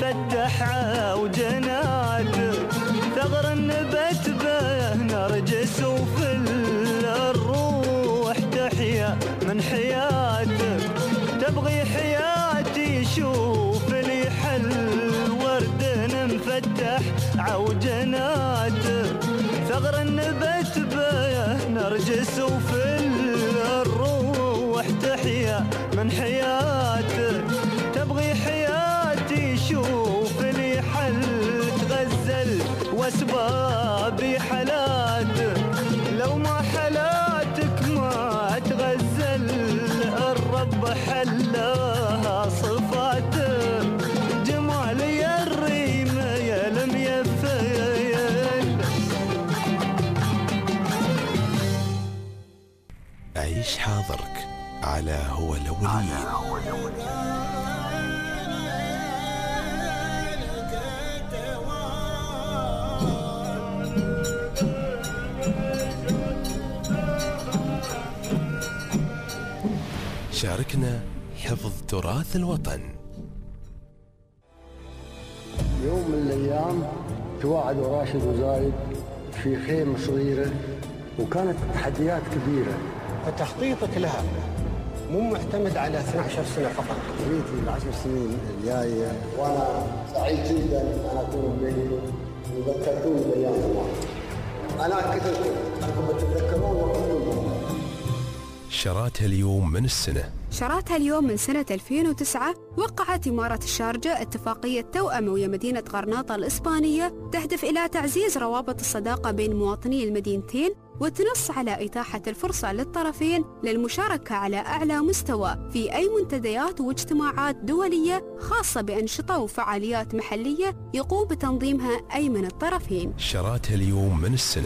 نفتح عوجناتك ثغر النبت به نرجس وفي الروح تحيا من حياتك تبغي حياتي شوف لي حل ورد نفتح عوجناتك ثغر النبت به نرجس وفي الروح تحيا من حياتك تبغي حياتي شوف لي حل تغزل واسبابي حلاتك لو ما حلاتك ما تغزل الرب حلاها صفاتك جمال يا الريم يا الميفيل. عيش حاضرك على هو الأولين. شاركنا حفظ تراث الوطن. يوم من الأيام تواعدوا راشد وزايد في خيمة صغيرة وكانت تحديات كبيرة، فتخطيطك لها مو معتمد على اثنتي عشرة سنة فقط. رؤيتي العشر سنين الجاية وأنا سعيد جدا أن أكون بينكم وذكرتوني بأيام الله. أنا كثرت أنكم تتذكرون وقلوبكم. شراتها اليوم من السنة. شراتها اليوم من سنة ألفين وتسعة وقعت إمارة الشارجة اتفاقية توأمة ويا مدينة غرناطة الإسبانية تهدف إلى تعزيز روابط الصداقة بين مواطني المدينتين وتنص على إتاحة الفرصة للطرفين للمشاركة على أعلى مستوى في أي منتديات واجتماعات دولية خاصة بأنشطة وفعاليات محلية يقوم بتنظيمها أي من الطرفين. شراتها اليوم من السنة.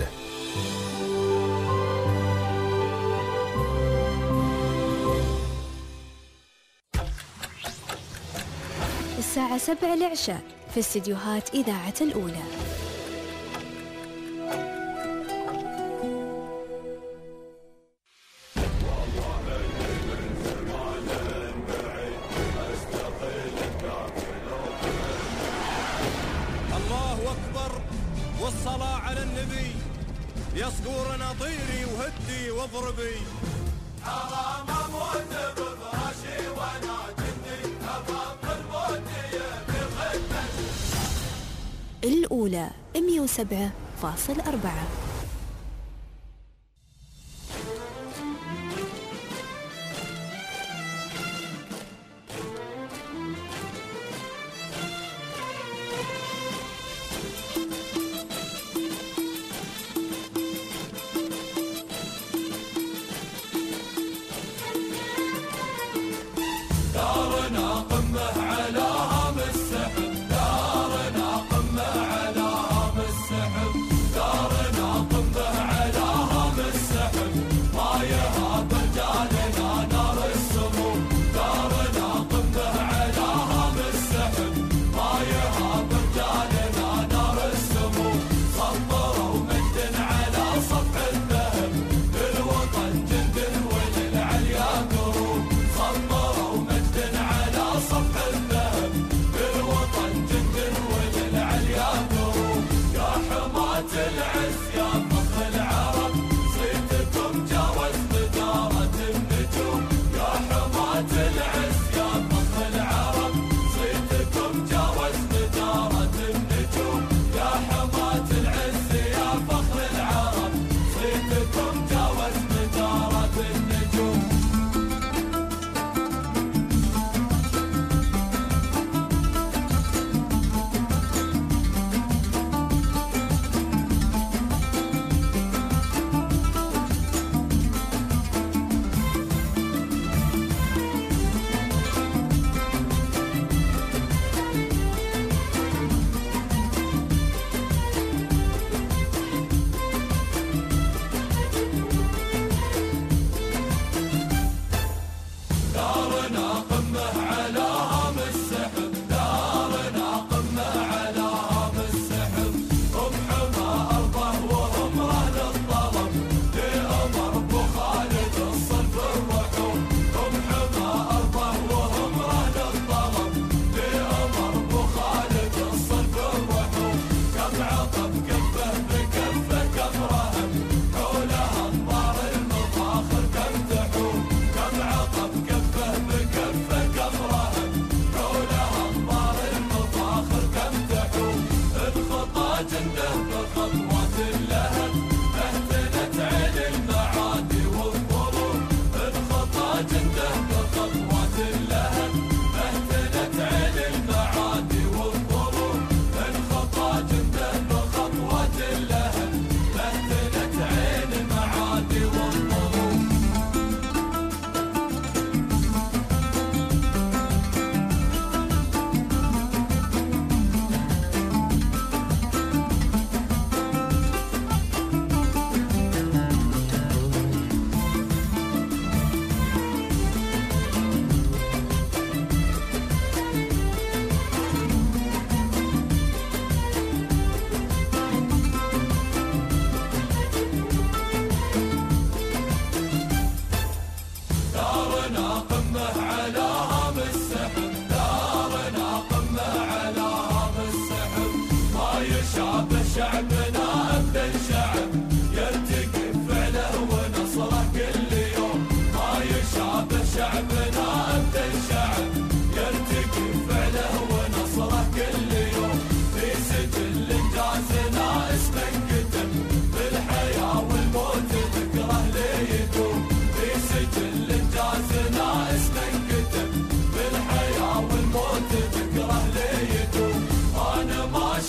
الساعة سبع العشاء في استديوهات إذاعة الأولى. الله أكبر والصلاة على النبي يصقور ناطيري وهدي واضربي حرام أموت بفراشي وأنا جندي أمام الموت يتغنى. الأولى مئة وسبعة فاصل أربعة. دارنا قمة على هام السحب، دارنا قمة على هام السحب، دارنا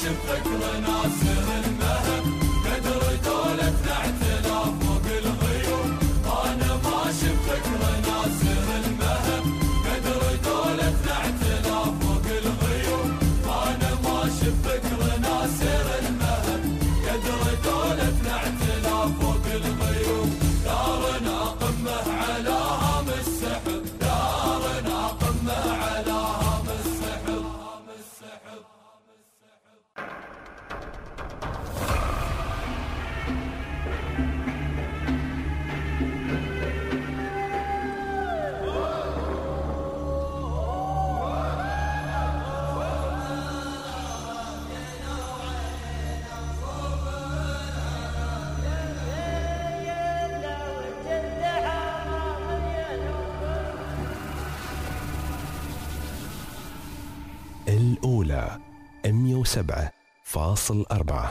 فكر ناصر المهم قدر دولتنا اعتلاف فوق الغيوم انا ماشي بفكر ناصر المهم قدر دولتنا اعتلاف فوق الغيوم انا ماشي بفكر ناصر المهم قدر دولتنا اعتلاف فوق الغيوم دارنا قمه على هام السحب دارنا قمه على هام السحب هام السحب الأولى مئة وسبعة فاصل أربعة.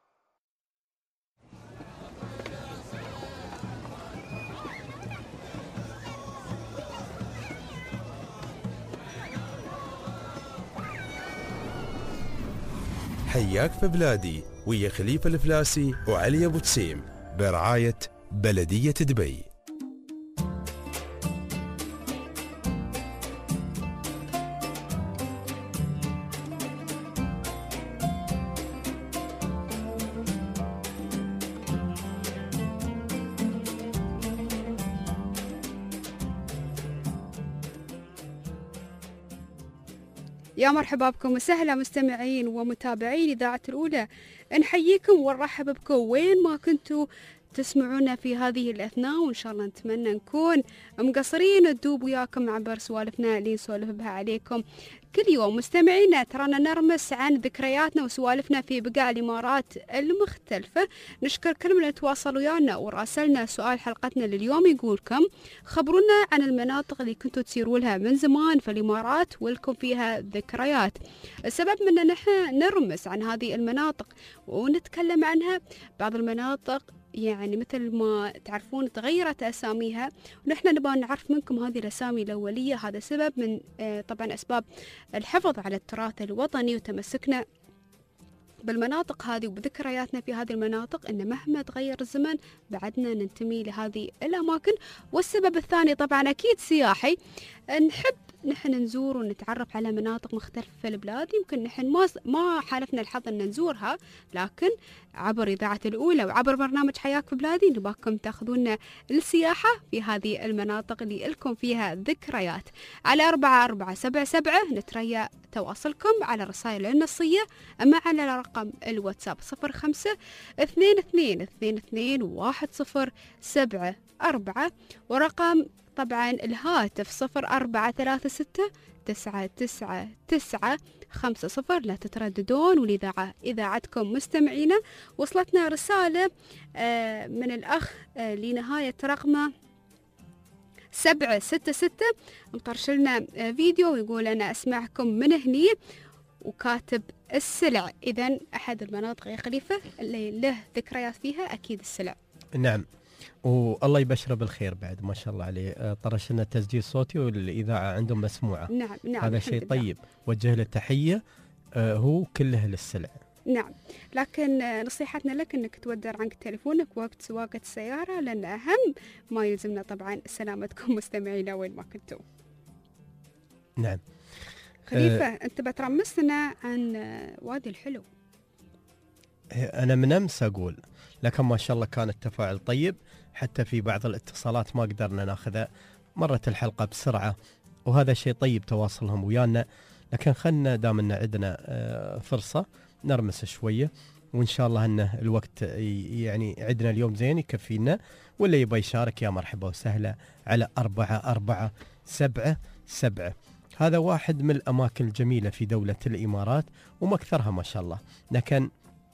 حياك في بلادي ويا خليفة الفلاسي وعلي أبو تسيم برعاية بلدية دبي. يا مرحبا بكم وسهلا مستمعين ومتابعين إذاعة الأولى، نحييكم ونرحب بكم وين ما كنتوا تسمعونا في هذه الأثناء، وإن شاء الله نتمنى نكون مقصرين ندوب وياكم عبر سوالفنا اللي نسولف بها عليكم كل يوم. مستمعينا ترانا نرمس عن ذكرياتنا وسوالفنا في بقاع الإمارات المختلفة. نشكر كل من تواصل ويانا وراسلنا. سؤال حلقتنا لليوم يقولكم خبرونا عن المناطق اللي كنتوا تسيروا لها من زمان في الإمارات ولكم فيها ذكريات. السبب من نحن نرمس عن هذه المناطق ونتكلم عنها، بعض المناطق يعني مثل ما تعرفون تغيرت أساميها ونحن نبغى نعرف منكم هذه الأسامي الأولية. هذا سبب من طبعا أسباب الحفظ على التراث الوطني وتمسكنا بالمناطق هذه وبذكرياتنا في هذه المناطق، إن مهما تغير الزمن بعدنا ننتمي لهذه الأماكن. والسبب الثاني طبعا أكيد سياحي، نحب نحن نزور ونتعرف على مناطق مختلفة في البلاد يمكن نحن ما ما حالفنا الحظ أن نزورها، لكن عبر إذاعة الأولى وعبر برنامج حياك في بلادي نباكم تأخذونا السياحة في هذه المناطق اللي لكم فيها ذكريات. على أربعة أربعة سبعة سبعة نتريا تواصلكم على الرسائل النصية، أما على رقم الواتساب صفر خمسة اثنين اثنين اثنين اثنين واحد صفر سبعة أربعة، ورقم طبعا الهاتف صفر أربعة ثلاثة ستة تسعة تسعة تسعة خمسة صفر. لا تترددون، والإذاعة إذاعتكم مستمعينا. وصلتنا رسالة من الأخ لنهاية رقمه سبعة ستة ستة مطرشلنا فيديو ويقول أنا أسمعكم من هني، وكاتب السلع. إذن أحد المناطق يا خليفة اللي له ذكريات فيها أكيد السلع. نعم، والله يبشره بالخير بعد ما شاء الله عليه، طرش لنا تسجيل صوتي والإذاعة عندهم مسموعة. نعم نعم، هذا شيء طيب، وجه له تحية. هو كله للسلع. نعم، لكن نصيحتنا لك أنك تودر عنك تليفونك وقت سواقة السيارة، لأن أهم ما يلزمنا طبعا سلامتكم مستمعينا وين ما كنتوا. نعم خليفة، أه أنت بترمسنا عن وادي الحلو. أنا من أمس أقول، لكن ما شاء الله كان التفاعل طيب، حتى في بعض الاتصالات ما قدرنا ناخذها، مرت الحلقة بسرعة وهذا شيء طيب تواصلهم ويانا. لكن خلنا دامنا عندنا فرصة نرمس شوية، وإن شاء الله أن الوقت يعني عندنا اليوم زين يكفينا، ولا يبغى يشارك يا مرحبا وسهلا على أربعة أربعة سبعة سبعة. هذا واحد من الأماكن الجميلة في دولة الإمارات وما أكثرها ما شاء الله. لكن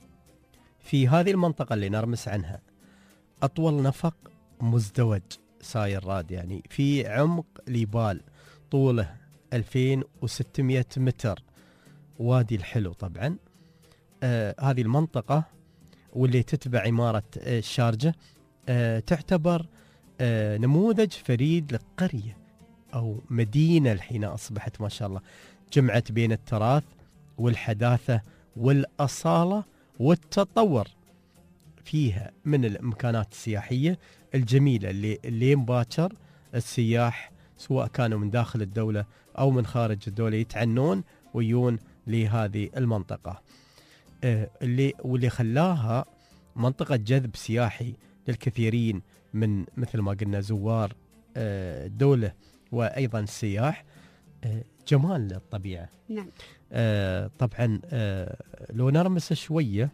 في هذه المنطقة اللي نرمس عنها أطول نفق مزدوج ساير راد، يعني في عمق ليبال طوله ألفين وستمئة متر، وادي الحلو طبعا. آه هذه المنطقة واللي تتبع إمارة آه الشارجة آه تعتبر آه نموذج فريد للقرية أو مدينة الحين أصبحت ما شاء الله، جمعت بين التراث والحداثة والأصالة والتطور فيها من الإمكانات السياحية الجميلة اللي اللي باكر السياح سواء كانوا من داخل الدولة أو من خارج الدولة يتعنون ويون لهذه المنطقة آه اللي واللي خلاها منطقة جذب سياحي للكثيرين من مثل ما قلنا زوار آه الدولة وأيضا السياح آه جمال الطبيعة. نعم. آه طبعا آه لو نرمس شوية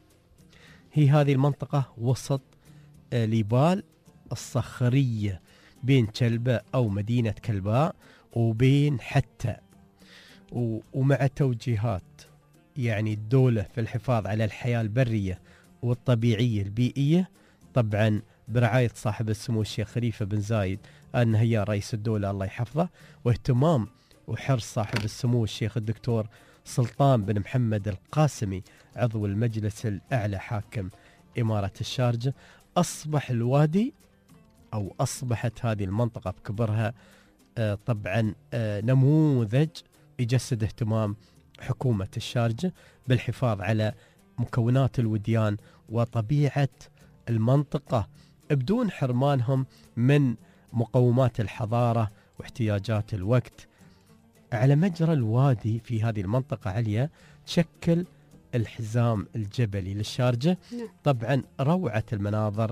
هي هذه المنطقة وسط آه ليبال الصخرية بين كلبة أو مدينة كلباء وبين حتى ومع توجيهات يعني الدولة في الحفاظ على الحياة البرية والطبيعية البيئية طبعا برعاية صاحب السمو الشيخ خليفة بن زايد آل نهيان رئيس الدولة الله يحفظه، واهتمام وحرص صاحب السمو الشيخ الدكتور سلطان بن محمد القاسمي عضو المجلس الأعلى حاكم إمارة الشارجة، أصبح الوادي أو أصبحت هذه المنطقة بكبرها آه طبعا آه نموذج يجسد اهتمام حكومة الشارجة بالحفاظ على مكونات الوديان وطبيعة المنطقة بدون حرمانهم من مقومات الحضارة واحتياجات الوقت. على مجرى الوادي في هذه المنطقة عليا تشكل الحزام الجبلي للشارجة. طبعا روعة المناظر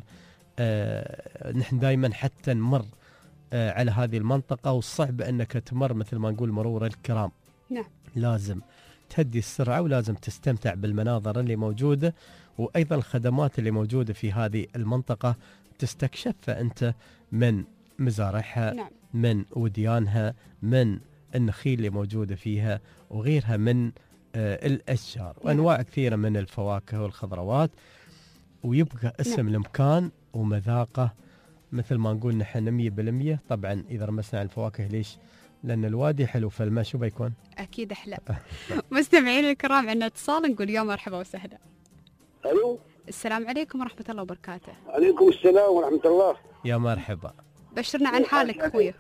آه نحن دائما حتى نمر آه على هذه المنطقة والصعب أنك تمر مثل ما نقول مرور الكرام. نعم. لازم تهدي السرعة ولازم تستمتع بالمناظر اللي موجودة وأيضا الخدمات اللي موجودة في هذه المنطقة تستكشفها أنت من مزارعها. نعم. من وديانها من النخيل اللي موجودة فيها وغيرها من آه الأشجار وأنواع كثيرة من الفواكه والخضروات، ويبقى اسم نعم. المكان ومذاقه مثل ما نقول نحن مية بالمية. طبعا إذا رمسنا على الفواكه ليش؟ لأن الوادي حلو فالما شو بيكون؟ أكيد أحلى. مستمعين الكرام عندنا اتصال نقول يا مرحبا وسهلا. ألو. السلام عليكم ورحمة الله وبركاته. عليكم السلام ورحمة الله. يا مرحبا. بشرنا عن حالك أخويا.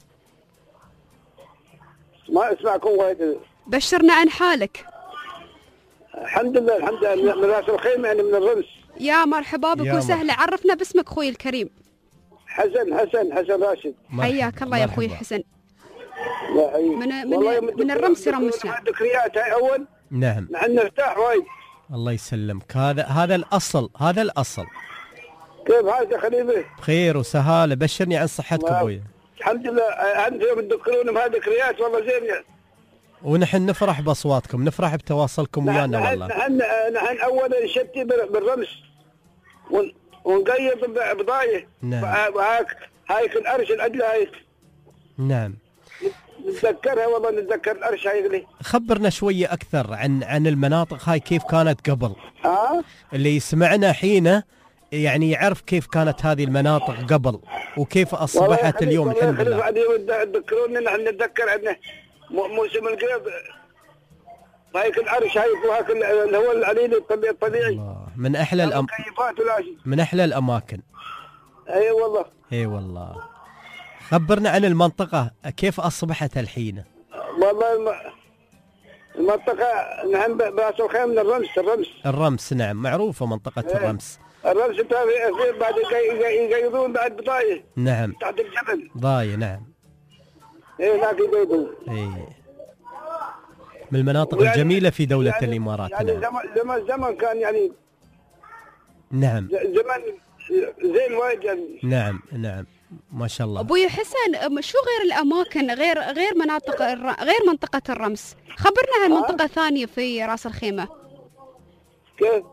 ما أسمعكم وايد. بشرنا عن حالك. الحمد لله الحمد لله من راس الخيمة يعني من الرمس. يا مرحبا بك وسهلا، عرفنا باسمك أخوي الكريم. حسن حسن حسن راشد. حياك الله يا أخوي حسن. لا أي. من من من الرمس يرمسنا. ذكريات هاي أول. نعم. نحن نرتاح وايد. الله يسلمك، هذا هذا الأصل هذا الأصل. كيف حالك يا خليفة؟ بخير وسهالة، بشرني عن صحتك أبوي. الحمد لله، أنتم تذكرون بهذه الذكريات والله زين يعني. ونحن نفرح بأصواتكم، نفرح بتواصلكم ويانا والله. نحن نحن أولا نشتي بالرمس ونقيض بضاية. نعم. هاك هايك الأرش الأدلى هايك. نعم. نتذكرها والله نتذكر الأرش هاي. خبرنا شوية أكثر عن عن المناطق هاي كيف كانت قبل. آه؟ اللي يسمعنا حين يعني يعرف كيف كانت هذه المناطق قبل وكيف أصبحت اليوم الحمد لله. تذكروني نحن نتذكر عندنا موسم القيض هايك الأرش هايك وهاك اللي هو العليل الطبيعي. الله. من أحلى الأم... من أحلى الأماكن. أي والله. أي والله. خبرنا عن المنطقة كيف أصبحت الحين. والله الم... المنطقة نحن براس الخيم من الرمس الرمس. الرمس نعم معروفة منطقة ايه. الرمس. الرمس في بعد يقيضون بعد بضاية. نعم. تحت الجبل. ضاية نعم. ايه هناك يقيضون. ايه. من المناطق يعني الجميلة في دولة يعني الإمارات. يعني نعم. زمان زمان كان يعني. نعم. زمان زين وايد يعني. نعم نعم. ما شاء الله. أبوي حسن شو غير الأماكن غير غير مناطق غير منطقة الرمس، خبرنا عن منطقة ثانية في راس الخيمة. كيف؟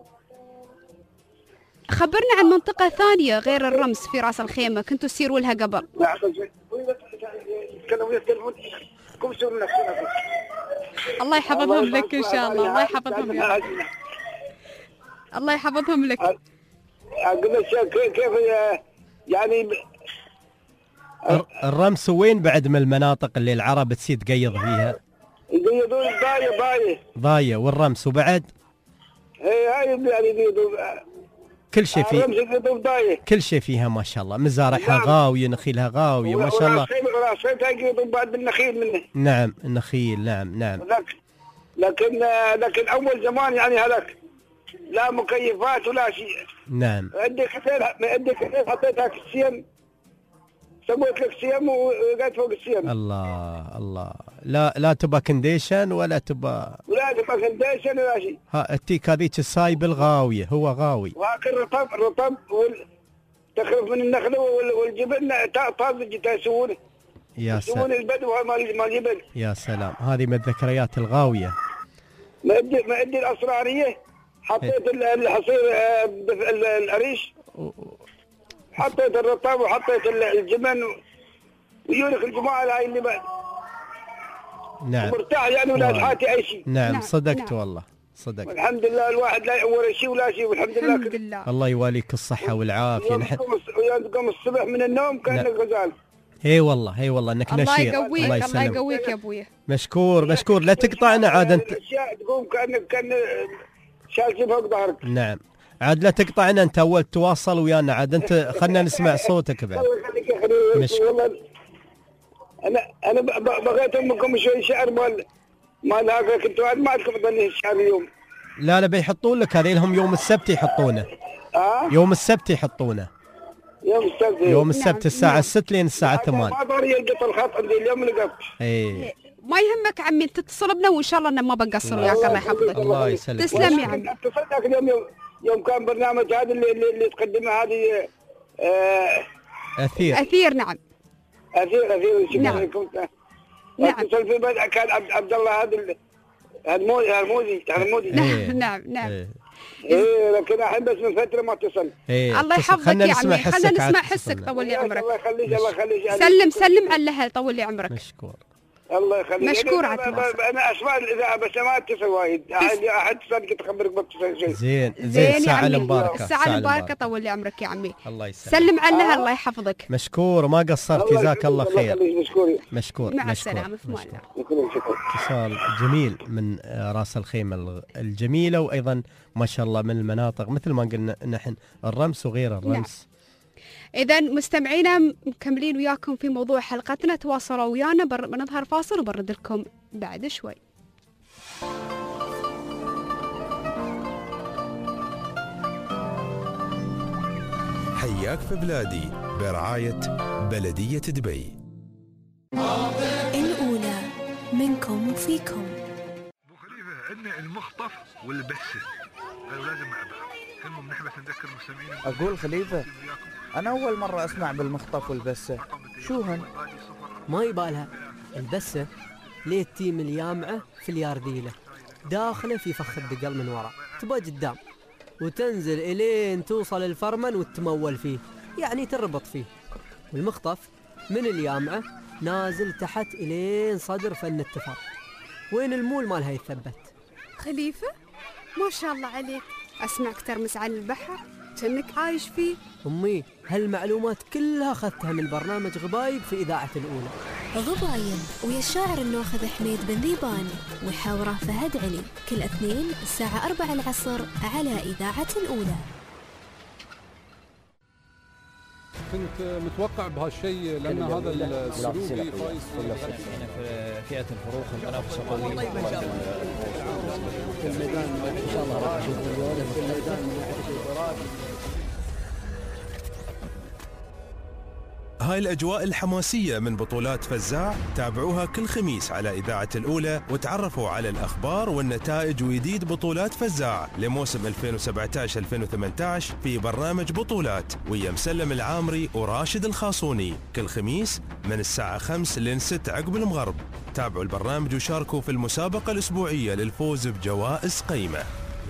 خبرنا عن منطقة ثانية غير الرمس في راس الخيمة كنتوا تسيروا لها قبل. الله يحفظهم لك إن شاء الله. الله يحفظهم لك. الله يحفظهم لك. أقول لك كيف يعني الرمس وين بعد من المناطق اللي العرب تسي تقيض فيها؟ يقيضون ضاية ضاية. ضاية والرمس وبعد؟ اي هاي يعني يقيضون كل شيء فيه. الرمس يقيضون ضاية. كل شيء فيها ما شاء الله، مزارعها غاوية، نخيلها غاوية ما شاء الله. والصيف يقيضون بعد بالنخيل منه. نعم النخيل نعم نعم. وذاك لكن لكن اول زمان يعني هذاك لا مكيفات ولا شيء. نعم. عندك حسين عندك حسين حطيتها كسيم، سويت لك سيم وقعدت فوق السيم. الله الله. لا لا تبى كنديشن ولا تبى ولا تبى كنديشن ولا شيء. ها التيك هذيك السايب الغاويه، هو غاوي. وهاك الرطب الرطب وال تخرف من النخله والجبن طازج يسوونه. يا سلام. يسوون البدو مال مال الجبن. يا سلام، هذه من الذكريات الغاويه. ما ادي ما ادي الاسراريه، حطيت الحصير القريش، حطيت الرطب وحطيت الجبن ويونك الجماعه هاي اللي بعد. نعم. مرتاح يعني ولا حاتي اي شيء. نعم, نعم صدقت. نعم. والله صدقت. الحمد لله الواحد لا يعور شيء ولا شيء والحمد لله. الحمد لله. الله يواليك الصحه والعافيه. نحن تقوم الصبح من النوم كانك غزال. اي والله اي والله انك الله نشيط. يقويك الله, الله يقويك يا ابويا. مشكور مشكور. لا تقطعنا عاد انت. تقوم كانك كان شايل فوق ظهرك. نعم عاد لا تقطعنا انت، اول تواصل ويانا عاد انت، خلنا نسمع صوتك بعد. الله يخليك يا اخي. والله انا انا بغيت منكم شوي شعر مال مال هذا، كنتوا ما عندكم ظني الشعر اليوم. لا لا بيحطون لك، هذه لهم يوم السبت يحطونه. اه يوم السبت يحطونه. يوم السبت. يوم السبت الساعة ستة لين الساعة ثمانية. ما ضروري يلقط الخط عندي اليوم لقط. ايه ما يهمك عمي، تتصل بنا وان شاء الله انه ما بنقصر وياك. الله يحفظك. الله يسلمك. تسلم يا عمي. اتصلت اليوم يوم يوم كان برنامج هذا اللي اللي, اللي تقدمه هذه آه اثير. اثير نعم. اثير اثير. نعم. نعم. اتصل في بدء كان عبد الله هذا هرمودي هرمودي هرمودي. نعم نعم نعم. ايه لكن الحين بس من فتره ما اتصل. إيه الله يحفظك يا عمي، خلينا نسمع حسك. طول لي عمرك. الله يخليك الله يخليك. سلم سلم على الاهل. طول لي عمرك. مشكور. الله يخليك. مشكور على التواصل. انا اسمع الاذاعه بس ما اتصل وايد. احد صدق تخبرك بتصل شيء. زين زين. الساعه المباركه. الساعه المباركه. طول لي عمرك يا عمي. الله يسلمك. سلم على الاهل. الله يحفظك. مشكور ما قصرت. جزاك الله خير. مشكور مشكور. مع السلامه في امان الله. اتصال جميل من راس الخيمه الجميله، وايضا ما شاء الله من المناطق مثل ما قلنا نحن الرمس وغير الرمس. نعم. إذا مستمعينا مكملين وياكم في موضوع حلقتنا، تواصلوا ويانا. بنظهر فاصل وبرد لكم بعد شوي. حياك في بلادي برعاية بلدية دبي. الأولى منكم وفيكم. ابو خليفه عندنا المخطف والبسه هذول لازم مع بعض. المهم نحن بس نذكر المستمعين. اقول خليفه انا اول مره اسمع بالمخطف والبسه، شو هن؟ ما يبالها البسه ليه تيم اليامعه في اليارديله، داخله في فخ الدقل من وراء، تبقى قدام وتنزل الين توصل الفرمن وتمول فيه، يعني تربط فيه. والمخطف من اليامعه نازل تحت الين صدر فن التفار، وين المول مالها يثبت. خليفه ما شاء الله عليك، اسمعك ترمس عن البحر كأنك عايش فيه. امي هالمعلومات كلها اخذتها من برنامج غبايب في اذاعه الاولى. غبايب ويا الشاعر الناخذ حميد بن ذيبان وحاوره فهد علي، كل اثنين الساعه أربعة العصر على اذاعه الاولى. كنت متوقع بهالشيء لان هذا السلوكي فايز في فئه الفروخ المنافسه قويه في الميدان ان شاء الله راح نشوف اليوم في الميدان من ناحيه الكبارات. هاي الأجواء الحماسية من بطولات فزاع تابعوها كل خميس على إذاعة الأولى، وتعرفوا على الأخبار والنتائج وجديد بطولات فزاع لموسم ألفين وسبعة عشر ألفين وثمانية عشر في برنامج بطولات ويا مسلم العامري وراشد الخاصوني كل خميس من الساعة خمسة لين ستة عقب المغرب. تابعوا البرنامج وشاركوا في المسابقة الأسبوعية للفوز بجوائز قيمة.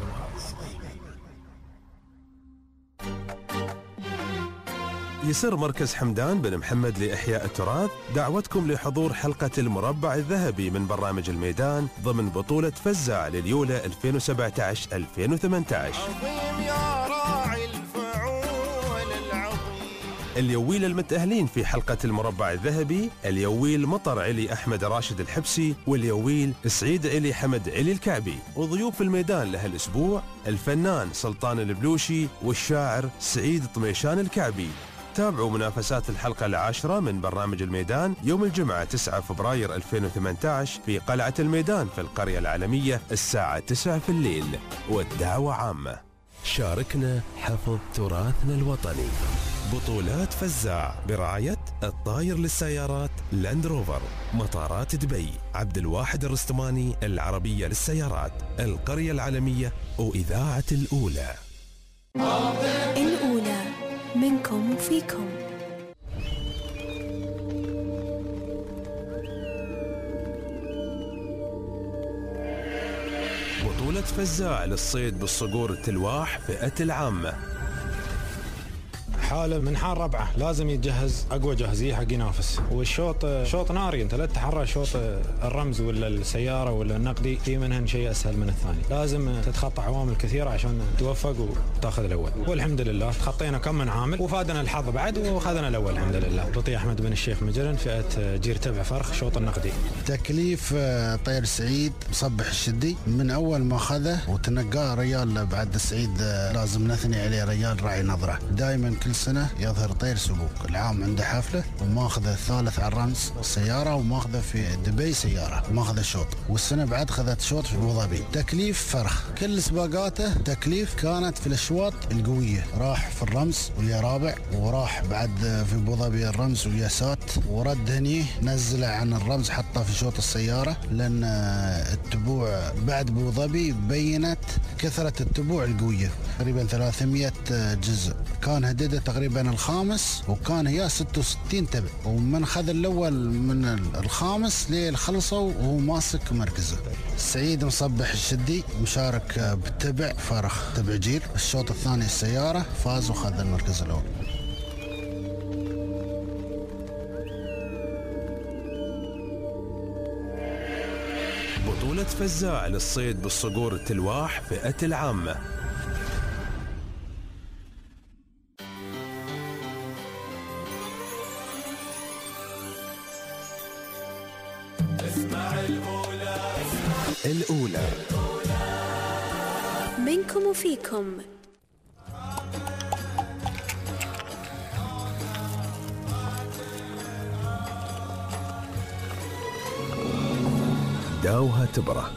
يسر مركز حمدان بن محمد لإحياء التراث دعوتكم لحضور حلقة المربع الذهبي من برنامج الميدان ضمن بطولة فزاع لليولة ألفين وسبعة عشر ألفين وثمانية عشر. عظيم يا راعي الفعول العظيم. اليويل المتأهلين في حلقة المربع الذهبي اليويل مطر علي أحمد راشد الحبسي واليويل سعيد علي حمد علي الكعبي، وضيوف الميدان لهالأسبوع الفنان سلطان البلوشي والشاعر سعيد طميشان الكعبي. تابعوا منافسات الحلقة العاشرة من برنامج الميدان يوم الجمعة تسعة فبراير ألفين وثمانية عشر في قلعة الميدان في القرية العالمية الساعة تسعة في الليل، والدعوة عامة. شاركنا حفظ تراثنا الوطني. بطولات فزاع برعاية الطاير للسيارات لاند روفر، مطارات دبي، عبد الواحد الرستماني العربية للسيارات، القرية العالمية وإذاعة الأولى. الأولى منكم وفيكم. بطولة فزاع للصيد بالصقور التلواح فئة العامة. حاله من حال ربعه لازم يتجهز اقوى جاهزيه حق ينافس، والشوط شوط ناري، انت لا تتحرى شوط الرمز ولا السياره ولا النقدي، في منهن شيء اسهل من الثاني، لازم تتخطى عوامل كثيره عشان توفق وتاخذ الاول، والحمد لله تخطينا كم من عامل وفادنا الحظ بعد واخذنا الاول الحمد لله. بطي احمد بن الشيخ مجرن فئه جير تبع فرخ شوط النقدي. تكليف طير سعيد مصبح الشدي، من اول ما اخذه وتنقاه ريال بعد سعيد لازم نثني عليه ريال راعي نظره، دائما كل سنة يظهر طير سبوك. العام عنده حفلة وماخذه الثالث على الرمز سيارة، وماخذه في دبي سيارة، وماخذه شوط، والسنة بعد خذت شوط في أبو ظبي. تكليف فرخ، كل سباقاته تكليف كانت في الأشواط القوية، راح في الرمز ويا رابع، وراح بعد في أبو ظبي الرمز ويا سات، ورد هني نزله عن الرمز حطه في شوط السيارة، لأن التبوع بعد أبو ظبي بينت كثرة التبوع القوية، تقريبا ثلاثمية جزء، كان هدده تقريبا الخامس، وكان هي ستة وستين تبع، ومن خذ الاول من الخامس ليه خلصوا وهو ماسك مركزه. سعيد مصبح الشدي مشارك بالتبع فرخ تبع جير، الشوط الثاني السياره فاز وخذ المركز الاول. بطولة فزاع للصيد بالصقور التلواح فئة العامة. الأولى منكم وفيكم. داوها تبرة.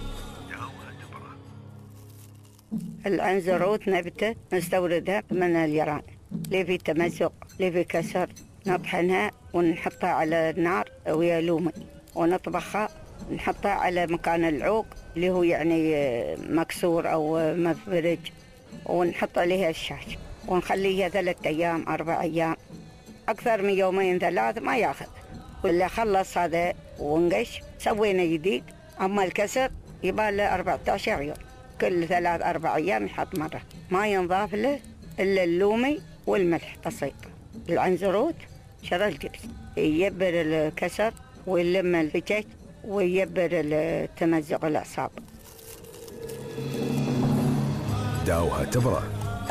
العنزروت نبتة نستوردها من اليابان، ليه في تمزق ليه في كسر، نطحنها ونحطها على النار ويا لومي ونطبخها، نحطها على مكان العوق اللي هو يعني مكسور أو مفرج، ونحط عليها الشاش ونخليها ثلاثة أيام أربع أيام، أكثر من يومين ثلاث ما ياخذ. واللي خلص هذا ونقش سوينا جديد، أما الكسر يبقى له أربعة عشر يوم، كل ثلاث أربع أيام يحط مرة، ما ينضاف له إلا اللومي والملح بسيط. العنزروت شرى الجبس يبر الكسر ويلم الفجاج ويبر التمزق الأعصاب. داوها تبرة.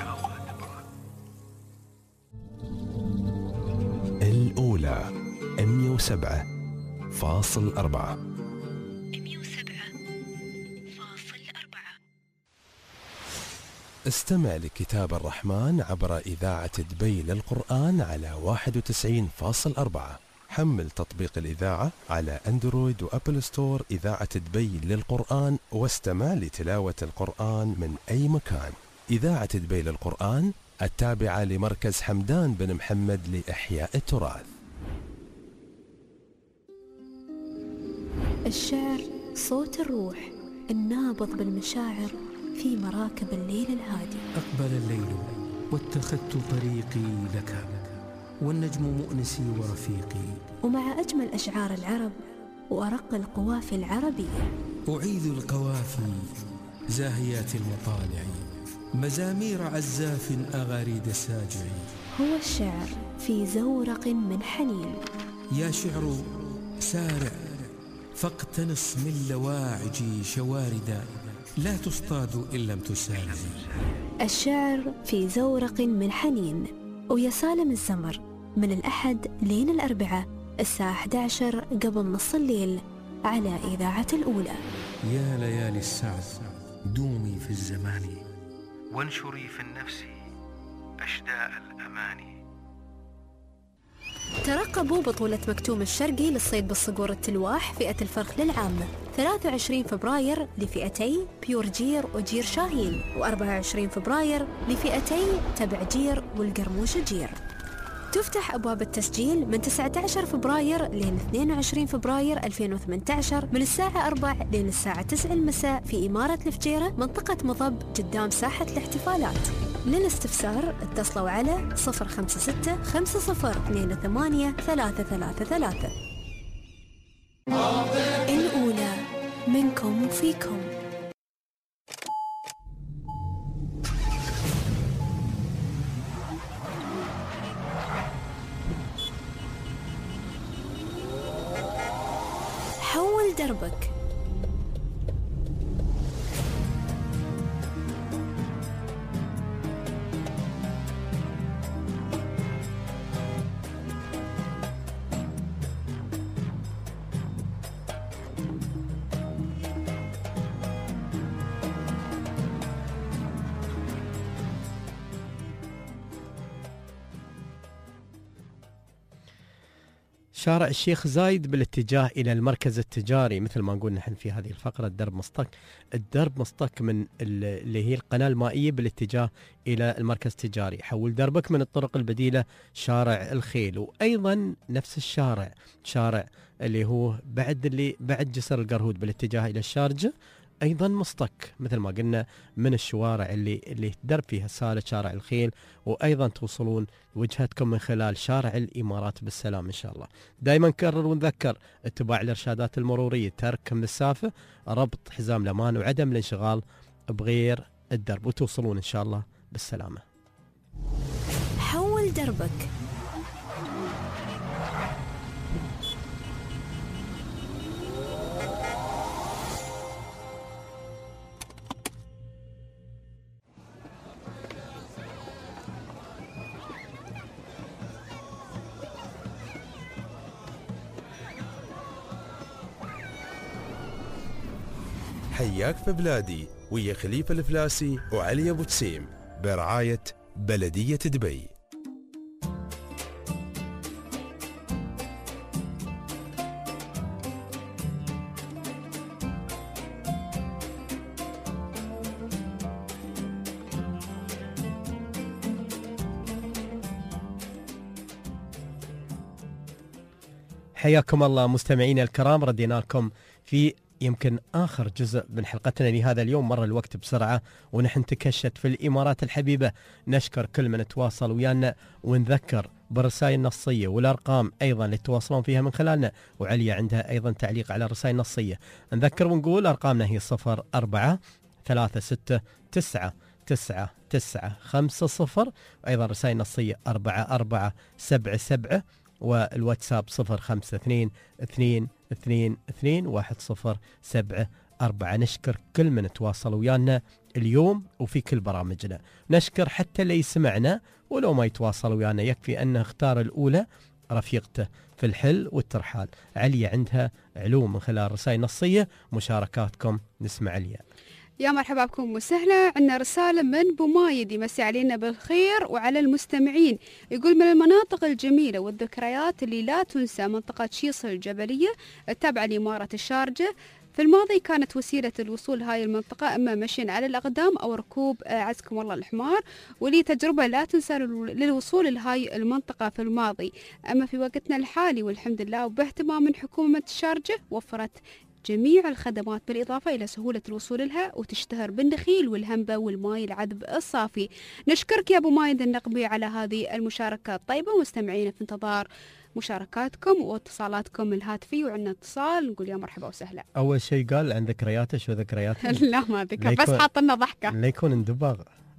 الأولى مئة وسبعة فاصل أربعة. استمع لكتاب الرحمن عبر إذاعة دبي للقرآن على واحد وتسعين فاصل أربعة. حمل تطبيق الإذاعة على أندرويد وأبل ستور إذاعة دبي للقرآن، واستمع لتلاوة القرآن من أي مكان. إذاعة دبي للقرآن التابعة لمركز حمدان بن محمد لإحياء التراث. الشعر صوت الروح النابض بالمشاعر في مراكب الليل الهادي. أقبل الليل واتخذت طريقي لك، والنجم مؤنسي ورفيقي، ومع أجمل أشعار العرب وأرق القوافي العربية. أعيذ القوافي زاهيات المطالع، مزامير عزاف أغاريد ساجع. هو الشعر في زورق من حنين. يا شعر سارع فاقتنص من لواعج شواردا، لا تصطاد إن لم تسالم. الشعر في زورق من حنين، ويا سالم الزمر من الأحد لين الأربعاء الساعة أحد عشر قبل نص الليل على إذاعة الأولى. يا ليالي السعد دومي في الزمان، وانشري في النفس أشداء الأماني. ترقبوا بطولة مكتوم الشرقي للصيد بالصقور التلواح فئة الفرخ للعامة ثلاثة وعشرين فبراير لفئتي بيور جير وجير شاهين وأربعة وعشرين فبراير لفئتي تبع جير والقرموش جير. تفتح أبواب التسجيل من تسعة عشر فبراير لين اثنين وعشرين فبراير ألفين وثمانية عشر من الساعة أربعة لين الساعة تسعة المساء في إمارة الفجيرة منطقة مضب قدام ساحة الاحتفالات. للاستفسار اتصلوا على صفر خمسة ستة خمسة صفر اثنين ثمانية ثلاثة ثلاثة ثلاثة. الأولى منكم وفيكم. حول دربك. شارع الشيخ زايد بالاتجاه إلى المركز التجاري، مثل ما نقول نحن في هذه الفقرة الدرب مصطك. الدرب مصطك من اللي هي القناة المائية بالاتجاه إلى المركز التجاري. حول دربك من الطرق البديلة شارع الخيل، وأيضا نفس الشارع شارع اللي هو بعد اللي بعد جسر القرهود بالاتجاه إلى الشارجة أيضا مصطك، مثل ما قلنا من الشوارع اللي اللي تدرب فيها السالة شارع الخيل، وأيضا توصلون وجهتكم من خلال شارع الإمارات بالسلام إن شاء الله. دائما نكرر ونذكر اتباع الإرشادات المرورية، ترك مسافة، ربط حزام الأمان، وعدم الانشغال بغير الدرب، وتوصلون إن شاء الله بالسلامة. حول دربك. حياك في بلادي ويا خليفة الفلاسي وعلي أبو تسيم برعاية بلدية دبي. حياكم الله مستمعينا الكرام، ردينا لكم في يمكن آخر جزء من حلقتنا لهذا اليوم. مر الوقت بسرعة ونحن تكشت في الإمارات الحبيبة. نشكر كل من تواصل ويانا، ونذكر بالرسائل النصية والأرقام أيضا اللي تواصلون فيها من خلالنا، وعليا عندها أيضا تعليق على الرسائل النصية. نذكر ونقول أرقامنا هي صفر أربعة ثلاثة ستة تسعة تسعة تسعة خمسة صفر، وأيضا رسائل نصية أربعة أربعة سبعة سبعة، والواتساب صفر خمسة اثنين اثنين اثنين اثنين واحد صفر سبعة أربعة. نشكر كل من تواصل ويانا اليوم وفي كل برامجنا. نشكر حتى اللي يسمعنا ولو ما يتواصل ويانا، يكفي أنه اختار الأولى رفيقته في الحل والترحال. عليا عندها علوم من خلال رسائل نصية. مشاركاتكم نسمع عليا. يا مرحبا بكم وسهلا. عندنا رسالة من بومايد يمسي علينا بالخير وعلى المستمعين. يقول من المناطق الجميلة والذكريات اللي لا تنسى منطقة شيص الجبلية التابعة لإمارة الشارجة. في الماضي كانت وسيلة الوصول هاي المنطقة إما مشي على الأقدام أو ركوب عزكم الله الحمار، ولي تجربة لا تنسى للوصول لهاي المنطقة في الماضي. أما في وقتنا الحالي والحمد لله وباهتمام من حكومة الشارجة وفرت جميع الخدمات بالإضافة إلى سهولة الوصول لها، وتشتهر بالنخيل والهنبة والماء العذب الصافي. نشكرك يا أبو مايد النقبي على هذه المشاركة الطيبة، ومستمعين في انتظار مشاركاتكم واتصالاتكم الهاتفية. وعندنا اتصال نقول يا مرحبا وسهلا. أول شيء قال عن ذكرياته، شو ذكرياته؟ لا ما ذكر، بس حاط لنا ضحكة لا يكون اندباغ.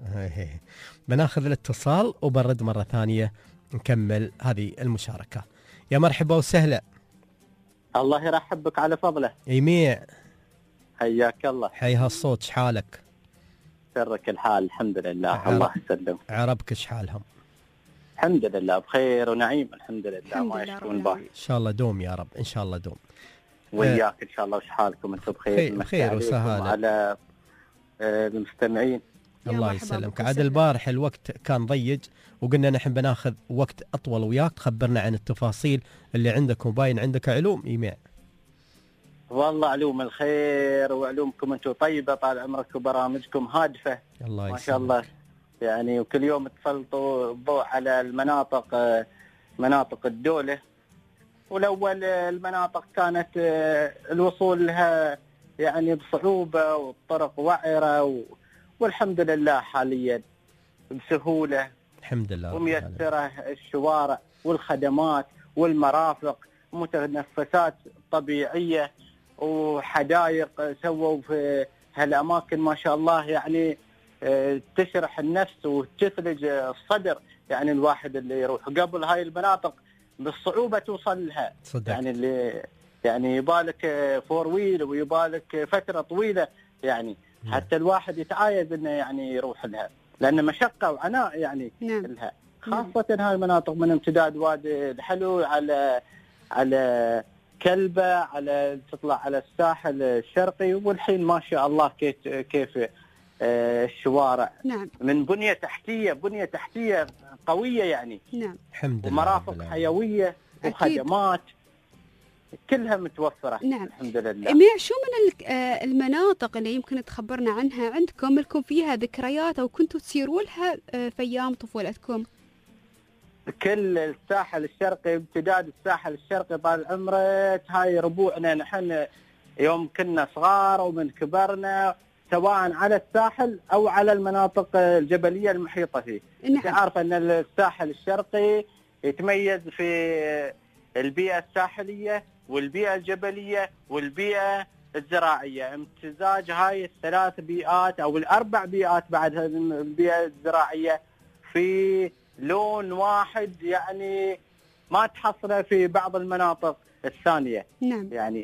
بناخذ الاتصال وبرد مرة ثانية نكمل هذه المشاركة. يا مرحبا وسهلا. الله يرحب بك على فضله. يميع. حياك الله. حي هالصوت، شحالك؟ سرك الحال الحمد لله. عرب. الله يسلم. عربك شحالهم؟ الحمد لله بخير ونعيم الحمد لله. الحمد ما لله يشكون باهي. إن شاء الله دوم يا رب، إن شاء الله دوم. وياك إن شاء الله وشحالكم أنتم بخير. بخير وسهالة على المستمعين. الله يسلمك. عاد البارح الوقت كان ضيق وقلنا نحن بناخذ وقت أطول وياك، تخبرنا عن التفاصيل اللي عندك وباين عندك علوم يميع. والله علوم الخير وعلومكم انتم طيبه، طال عمرك وبرامجكم هادفه الله يسلمك. ما شاء الله يعني، وكل يوم تسلطوا الضوء على المناطق مناطق الدوله. والاول المناطق كانت الوصول لها يعني بصعوبه والطرق وعره، والحمد لله حاليا بسهوله الحمد لله وميسره الشوارع والخدمات والمرافق، متنفسات طبيعيه وحدائق سووا في هالاماكن ما شاء الله، يعني تشرح النفس وتثلج الصدر. يعني الواحد اللي يروح قبل هاي المناطق بالصعوبه توصل لها، صدق. يعني اللي يعني يبالك فور ويل ويبالك فتره طويله، يعني حتى الواحد يتعايز انه يعني يروح لها، لان مشقه وعناء يعني نعم. لها، خاصه هاي المناطق من امتداد وادي الحلو على على كلبه، على تطلع على الساحل الشرقي، والحين ما شاء الله كيف كيف آه الشوارع نعم. من بنيه تحتيه بنيه تحتيه قويه يعني، نعم الحمد لله، ومرافق حيويه وخدمات كلها متوفره. نعم. الحمد لله. ميع، شو من المناطق اللي يمكن تخبرنا عنها عندكم لكم فيها ذكريات او كنتوا تسيروا لها في ايام طفولتكم؟ كل الساحل الشرقي، امتداد الساحل الشرقي طال عمرك، هاي ربوعنا نحن يوم كنا صغار ومن كبرنا، سواء على الساحل او على المناطق الجبليه المحيطه فيه. انت نعم. عارفه ان الساحل الشرقي يتميز في البيئه الساحليه والبيئه الجبليه والبيئه الزراعيه، امتزاج هاي الثلاث بيئات او الاربع بيئات بعد البيئه الزراعيه في لون واحد، يعني ما تحصله في بعض المناطق الثانيه. نعم. يعني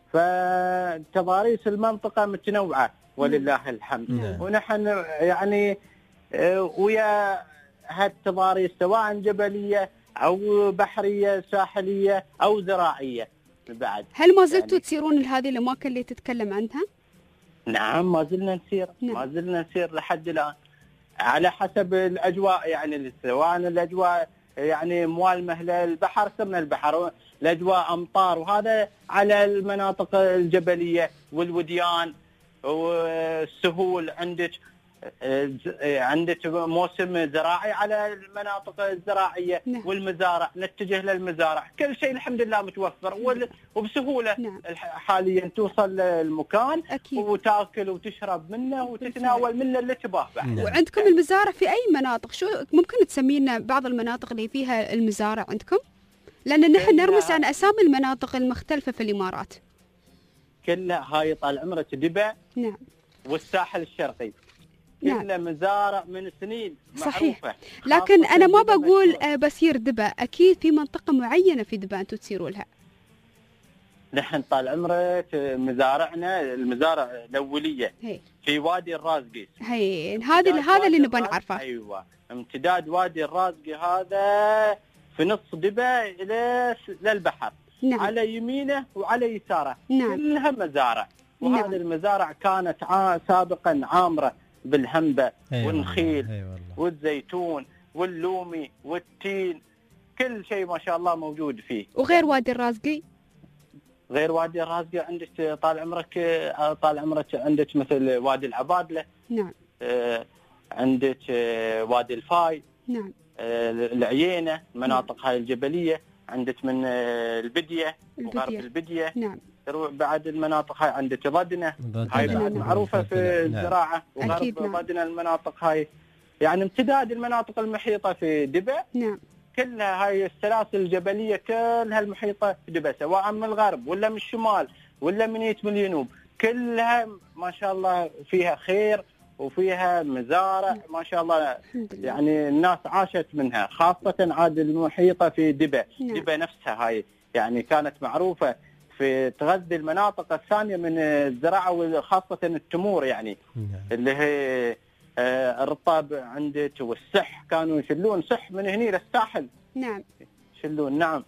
فتضاريس المنطقه متنوعه ولله الحمد. نعم. ونحن يعني ويا هالتضاريس سواء جبليه او بحريه ساحليه او زراعيه بعد. هل ما زلتوا يعني تسيرون لهذه الاماكن اللي تتكلم عنها؟ نعم ما زلنا نسير. نعم. ما زلنا نسير لحد الان على حسب الاجواء، يعني سواء الاجواء يعني موالمه للبحر سمنا البحر، الاجواء امطار، وهذا على المناطق الجبليه والوديان والسهول. عندك عندك موسم زراعي على المناطق الزراعيه. نعم. والمزارع نتجه للمزارع، كل شيء الحمد لله متوفر وبسهوله. نعم. حاليا توصل للمكان أكيد. وتاكل وتشرب منه وتتناول منه اللي تباه بعد. نعم. وعندكم المزارع في اي مناطق؟ شو ممكن تسمينا بعض المناطق اللي فيها المزارع عندكم؟ لان نحن نرمس عن اسامي المناطق المختلفه في الامارات. كلها هاي طال عمرك دبا. نعم. والساحل الشرقي. نعم. كلها مزارع من سنين صحيح. معروفة. لكن انا ما بقول بسير دبا، اكيد في منطقه معينه في دبا انتم تسيروا لها. نحن طال عمرك مزارعنا المزارع الاوليه هي. في وادي الرازقي. هي هذا هذا اللي نبغى نعرفه. ايوه، امتداد وادي الرازقي هذا في نص دبا الى للبحر. نعم. على يمينه وعلى يساره. نعم. كلها مزارع. وهذه نعم. المزارع كانت عا سابقا عامره بالهنبه. أيوة والنخيل. أيوة والزيتون واللومي والتين، كل شيء ما شاء الله موجود فيه. وغير وادي الرازقي؟ غير وادي الرازقي عندك طال عمرك طال عمرك عندك مثل وادي العبادله. نعم. آه عندك آه وادي الفاي. نعم. آه العيينه، مناطق نعم. هاي الجبليه. عندك من آه البديه وغرب البديه. نعم. تروح بعد المناطق هاي عندك ضدنه، هاي بعد نعم. معروفه في الزراعه. نعم. وغرب ضدنه المناطق هاي، يعني امتداد المناطق المحيطه في دبا. نعم. كلها هاي السلاسل الجبليه كلها المحيطه في دبا، سواء من الغرب ولا من الشمال ولا من يت من الجنوب، كلها ما شاء الله فيها خير وفيها مزارع ما شاء الله. يعني الناس عاشت منها، خاصه عاد المحيطه في دبا. نعم. دبا نفسها هاي يعني كانت معروفه في تغذي المناطق الثانيه من الزراعه وخاصه التمور، يعني نعم. اللي هي الرطاب عندك والسح، كانوا يشلون سح من هني للساحل. نعم. يشلون. نعم.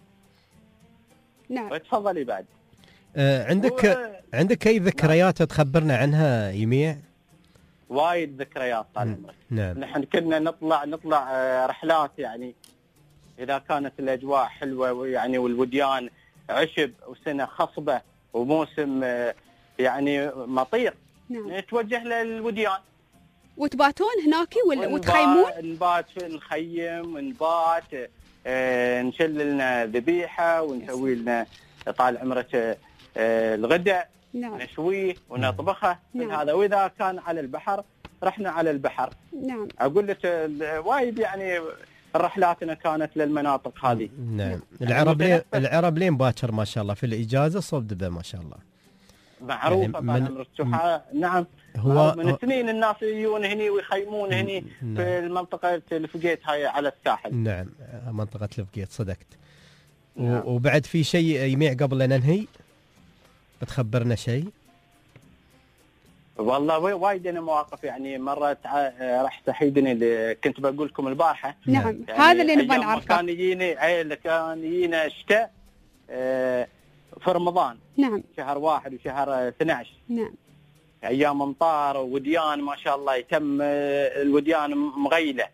نعم. تفضلي بعد. آه عندك و... عندك اي ذكريات نعم. تخبرنا عنها يميع؟ وايد ذكريات طال عمرك. نعم. نحن كنا نطلع نطلع آه، رحلات يعني اذا كانت الاجواء حلوه يعني والوديان عشب وسنه خصبه وموسم آه، يعني مطير. نعم. نتوجه للوديان وتباتون هناك ولا ونبات- وتخيمون؟ نبات في نخيم ونبات آه، نشل لنا ذبيحه ونسوي لنا طال عمرك آه، الغداء نعم. نشويه ونطبخه نعم. هذا. واذا كان على البحر رحنا على البحر. نعم. اقول لك ال- وايد يعني رحلاتنا كانت للمناطق هذه. نعم. العرب لين العرب لين باكر ما شاء الله في الاجازه صوب دبه ما شاء الله. معروفه يعني طال من- عمرك سحا- نعم. هو من سنين الناس يجون هني ويخيمون هني نعم. في المنطقه الفقيت هاي على الساحل. نعم منطقه الفقيت صدقت. نعم. و- وبعد في شيء يميع قبل لا ننهي بتخبرنا شيء؟ والله وا- وايد انا مواقف يعني مره تع- راح تحيدني اللي كنت بقول لكم البارحه. نعم. يعني هذا اللي نبغى أيام ما نعرفه. كان يجيني عيل كان يجينا شتاء آه، في رمضان. نعم. شهر واحد وشهر اثني عشر. نعم. ايام امطار ووديان ما شاء الله يتم آه، الوديان مغيله.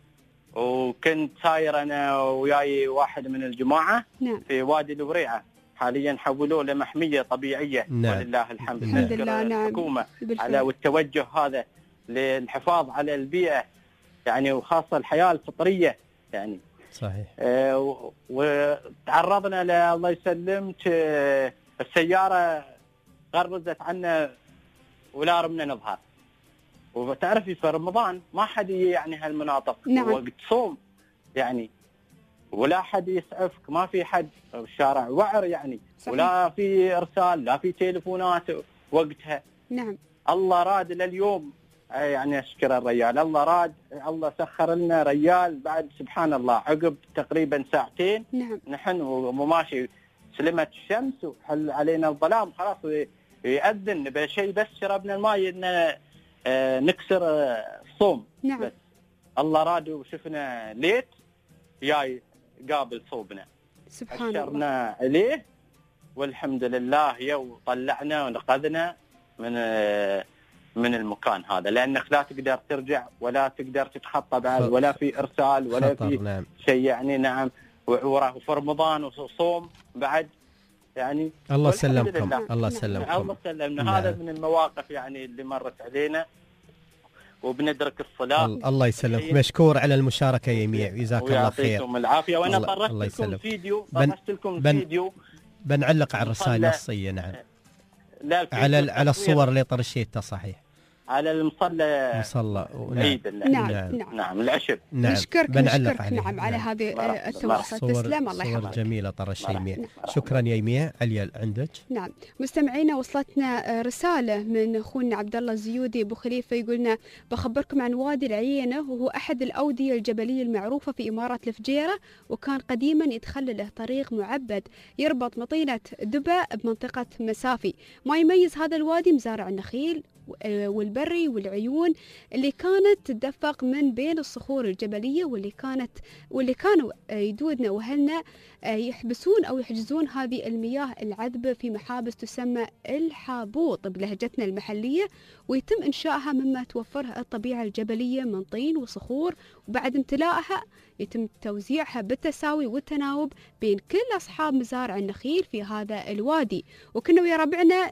وكنت ساير انا وياي واحد من الجماعه نعم. في وادي الوريعه، حاليا حولوه لمحميه طبيعيه. نعم. ولله الحمد. الحمد نشكر لله. نعم. الحكومه بالفعل. على والتوجه هذا للحفاظ على البيئه يعني وخاصه الحياه الفطريه يعني. صحيح. آه، و- وتعرضنا ل الله يسلمك آه، السياره غرزت عنا ولا رمنا نظهر. وتعرفي في رمضان ما حد يجي يعني هالمناطق. نعم. وقت صوم يعني ولا حد يسعفك، ما في حد، الشارع وعر يعني. صحيح. ولا في ارسال لا في تليفونات وقتها. نعم. الله راد لليوم آه، يعني اشكر الرجال. الله راد، الله سخر لنا رجال بعد سبحان الله عقب تقريبا ساعتين. نعم. نحن وماشي سلمت الشمس وحل علينا الظلام خلاص يأذن بشيء بس شربنا الماء إن آه، نكسر آه، الصوم. نعم. بس الله راد وشفنا ليت جاي قابل صوبنا. سبحان الله. أشرنا عليه والحمد لله يا وطلعنا ونقذنا من آه، من المكان هذا، لأنك لا تقدر ترجع ولا تقدر تتخطى بعد خ- ولا في إرسال ولا خطر. في نعم. شيء يعني. نعم. وعوره وفي رمضان وصوم بعد يعني. الله والحمد يسلمكم. لله. الله نعم. يسلمكم. الله يسلمنا. نعم. هذا من المواقف يعني اللي مرت علينا وبندرك الصلاة. ال- الله يسلمك. مشكور على المشاركه يا يميع جزاك الله خير. ويعطيكم العافية. وأنا الله- الله طرشت لكم يسلمك. فيديو بن- طرشت لكم بن- فيديو بنعلق على الرسائل مصلى- النصيه. نعم. لا الفيديو على ال- على التصوير الصور اللي طرشيتها صحيح. على المصلى مصلى ونعم. عيد. نعم. نعم. نعم. نعم العشب. نعم. نشكرك بنعلق نشكرك عليه. نعم على هذه مرحبا. آه، التواصل. صور تسلم الله صور يحفظك. جميله طرش مرحبا. يميع. شكرا يا يميع. عليا عندك. نعم مستمعينا وصلتنا آه، رسالة من أخونا عبد الله الزيودي أبو خليفة يقولنا بخبركم عن وادي العيينة، وهو أحد الأودية الجبلية المعروفة في إمارة الفجيرة، وكان قديما يتخلى له طريق معبد يربط مطينة دبا بمنطقة مسافي. ما يميز هذا الوادي مزارع النخيل والبري والعيون اللي كانت تدفق من بين الصخور الجبلية، واللي كانت واللي كانوا يدودنا وأهلنا يحبسون أو يحجزون هذه المياه العذبة في محابس تسمى الحابوط بلهجتنا المحلية، ويتم إنشائها مما توفرها الطبيعة الجبلية من طين وصخور، وبعد امتلاءها يتم توزيعها بالتساوي والتناوب بين كل أصحاب مزارع النخيل في هذا الوادي. وكنا ويا ربعنا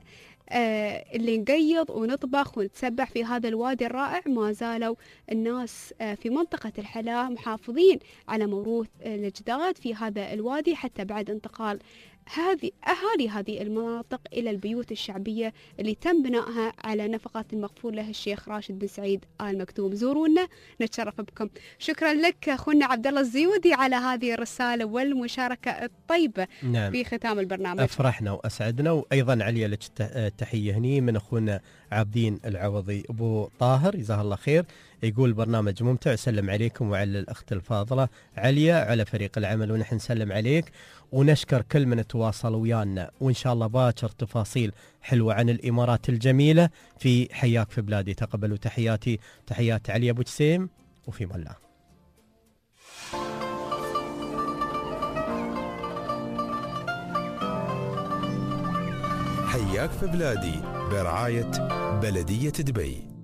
آه اللي نقيض ونطبخ ونتسبح في هذا الوادي الرائع. ما زالوا الناس آه في منطقة الحلا محافظين على موروث آه الأجداد في هذا الوادي حتى بعد انتقال هذه أهالي هذه المناطق إلى البيوت الشعبية اللي تم بنائها على نفقات المغفور له الشيخ راشد بن سعيد آل مكتوم. زورونا نتشرف بكم. شكرا لك أخونا عبد الله الزيودي على هذه الرسالة والمشاركة الطيبة. نعم. في ختام البرنامج. أفرحنا وأسعدنا. وأيضا علي لك تحية هني من أخونا عابدين العوضي أبو طاهر جزاه الله خير، يقول برنامج ممتع، سلم عليكم وعلى الأخت الفاضلة عليا على فريق العمل، ونحن نسلم عليك ونشكر كل من تواصل ويانا، وإن شاء الله باكر تفاصيل حلوة عن الإمارات الجميلة في حياك في بلادي. تقبلوا تحياتي، تحيات علي أبو جسيم، وفي الله. حياك في بلادي برعاية بلدية دبي.